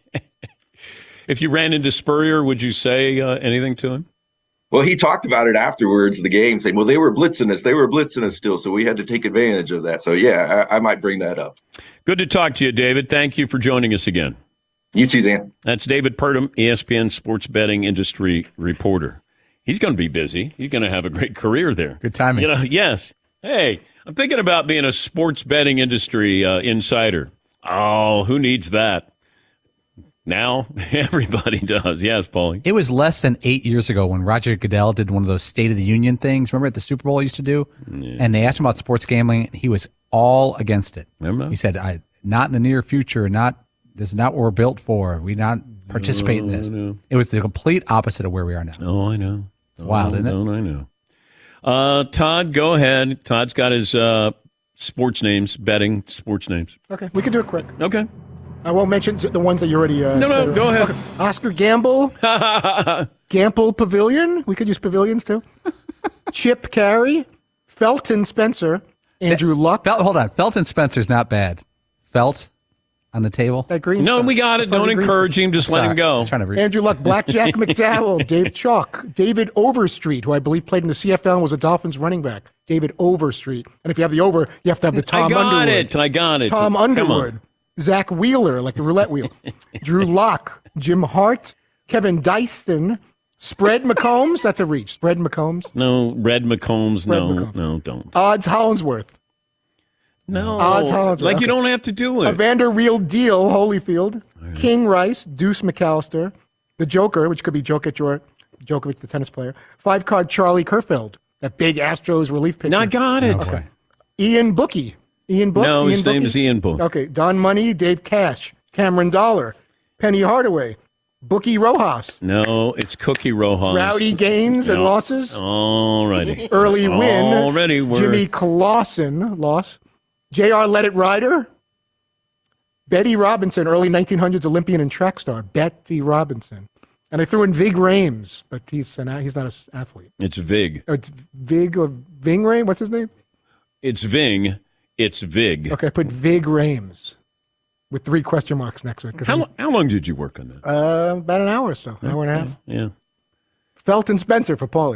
If you ran into Spurrier, would you say uh, anything to him? Well, he talked about it afterwards, the game, saying, well, they were blitzing us. They were blitzing us still, so we had to take advantage of that. So, yeah, I, I might bring that up. Good to talk to you, David. Thank you for joining us again. You too, Dan. That's David Purdom, E S P N sports betting industry reporter. He's going to be busy. He's going to have a great career there. Good timing. You know, yes. Hey, I'm thinking about being a sports betting industry uh, insider. Oh, who needs that? Now everybody does. Yes, Paulie. It was less than eight years ago when Roger Goodell did one of those State of the Union things. Remember at the Super Bowl he used to do? Yeah. And they asked him about sports gambling. And he was all against it. Remember? He said, "I not in the near future. Not this is not what we're built for. We not participate no, in this." No. It was the complete opposite of where we are now. Oh, I know. It's wild, oh, isn't it? Oh, I know. Uh, Todd, go ahead. Todd's got his uh, sports names, betting sports names. Okay, we can do it quick. Okay. I won't mention the ones that you already uh, No, no, said. go ahead. Okay. Oscar Gamble. Gamble Pavilion. We could use pavilions, too. Chip Carey. Felton Spencer. Andrew Luck. Fel- hold on. Felton Spencer's not bad. Felt on the table. That green No, stuff. we got it. The fuzzy Don't green encourage stuff. him. Just let Sorry. him go. I'm trying to read. Andrew Luck, Blackjack McDowell, Dave Chalk, David Overstreet, who I believe played in the C F L and was a Dolphins running back. David Overstreet. And if you have the over, you have to have the Tom I got Underwood. it. I got it. Tom Come Underwood. on. Zach Wheeler, like the roulette wheel. Drew Locke, Jim Hart, Kevin Dyson, Spread McCombs. That's a reach. Spread McCombs. No, Red McCombs. Spread No, McCombs. no, don't. Odds Hollinsworth. No. Odds Hollinsworth. Like you don't have to do it. Evander Real Deal, Holyfield. King Rice, Deuce McAllister. The Joker, which could be Jokic, Djokovic, the tennis player. Five card Charlie Kerfeld, that big Astros relief pitcher. No, I got it. Okay. Ian Bookie. Ian Book. No, Ian his name Bookie? is Ian Book. Okay. Don Money, Dave Cash, Cameron Dollar, Penny Hardaway, Bookie Rojas, No, it's Cookie Rojas. Rowdy Gains and No. losses, All righty. Early Win, Already we're... Jimmy Clausen, loss, J R Let It Rider, Betty Robinson, early nineteen hundreds Olympian and track star, Betty Robinson. And I threw in Vig Rames, but he's an, he's not an athlete. It's Vig. Oh, it's Vig or Ving Rame? What's his name? It's Ving. It's Vig. Okay, I put Vig Rames with three question marks next to it. 'cause How, I'm- lo- how long did you work on that? Uh, about an hour or so, an hour and a half. Yeah. Felton Spencer for Paulie.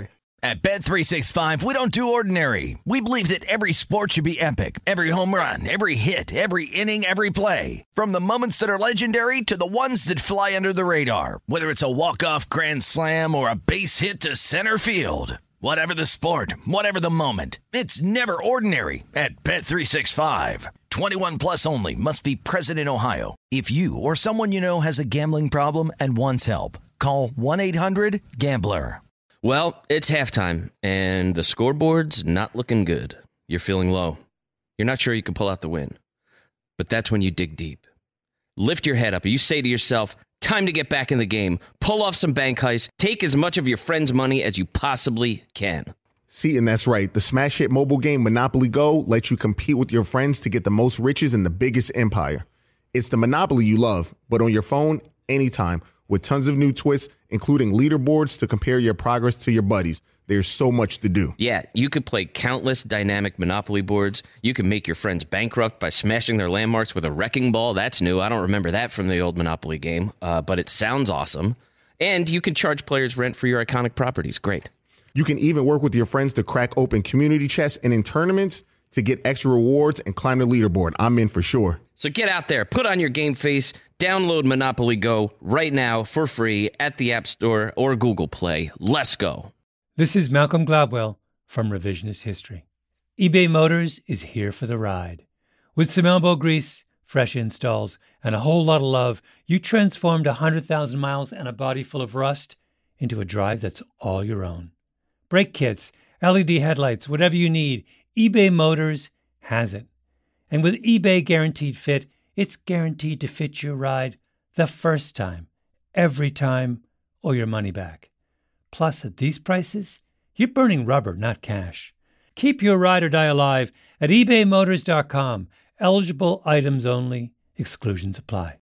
At Bet three sixty-five, we don't do ordinary. We believe that every sport should be epic. Every home run, every hit, every inning, every play. From the moments that are legendary to the ones that fly under the radar. Whether it's a walk-off grand slam or a base hit to center field. Whatever the sport, whatever the moment. It's never ordinary at Bet three sixty-five. twenty-one plus only. Must be present in Ohio. If you or someone you know has a gambling problem and wants help, call one eight hundred gambler. Well, it's halftime, and the scoreboard's not looking good. You're feeling low. You're not sure you can pull out the win. But that's when you dig deep. Lift your head up. You say to yourself, time to get back in the game. Pull off some bank heists. Take as much of your friend's money as you possibly can. See, and that's right. The smash hit mobile game Monopoly Go lets you compete with your friends to get the most riches in the biggest empire. It's the Monopoly you love, but on your phone, anytime, with tons of new twists, including leaderboards to compare your progress to your buddies. There's so much to do. Yeah, you could play countless dynamic Monopoly boards. You can make your friends bankrupt by smashing their landmarks with a wrecking ball. That's new. I don't remember that from the old Monopoly game, uh, but it sounds awesome. And you can charge players rent for your iconic properties. Great. You can even work with your friends to crack open community chests and in tournaments to get extra rewards and climb the leaderboard. I'm in for sure. So get out there, put on your game face, download Monopoly Go right now for free at the App Store or Google Play. Let's go. This is Malcolm Gladwell from Revisionist History. eBay Motors is here for the ride. With some elbow grease, fresh installs, and a whole lot of love, you transformed one hundred thousand miles and a body full of rust into a drive that's all your own. Brake kits, L E D headlights, whatever you need, eBay Motors has it. And with eBay Guaranteed Fit, it's guaranteed to fit your ride the first time, every time, or your money back. Plus, at these prices, you're burning rubber, not cash. Keep your ride or die alive at ebay motors dot com. Eligible items only. Exclusions apply.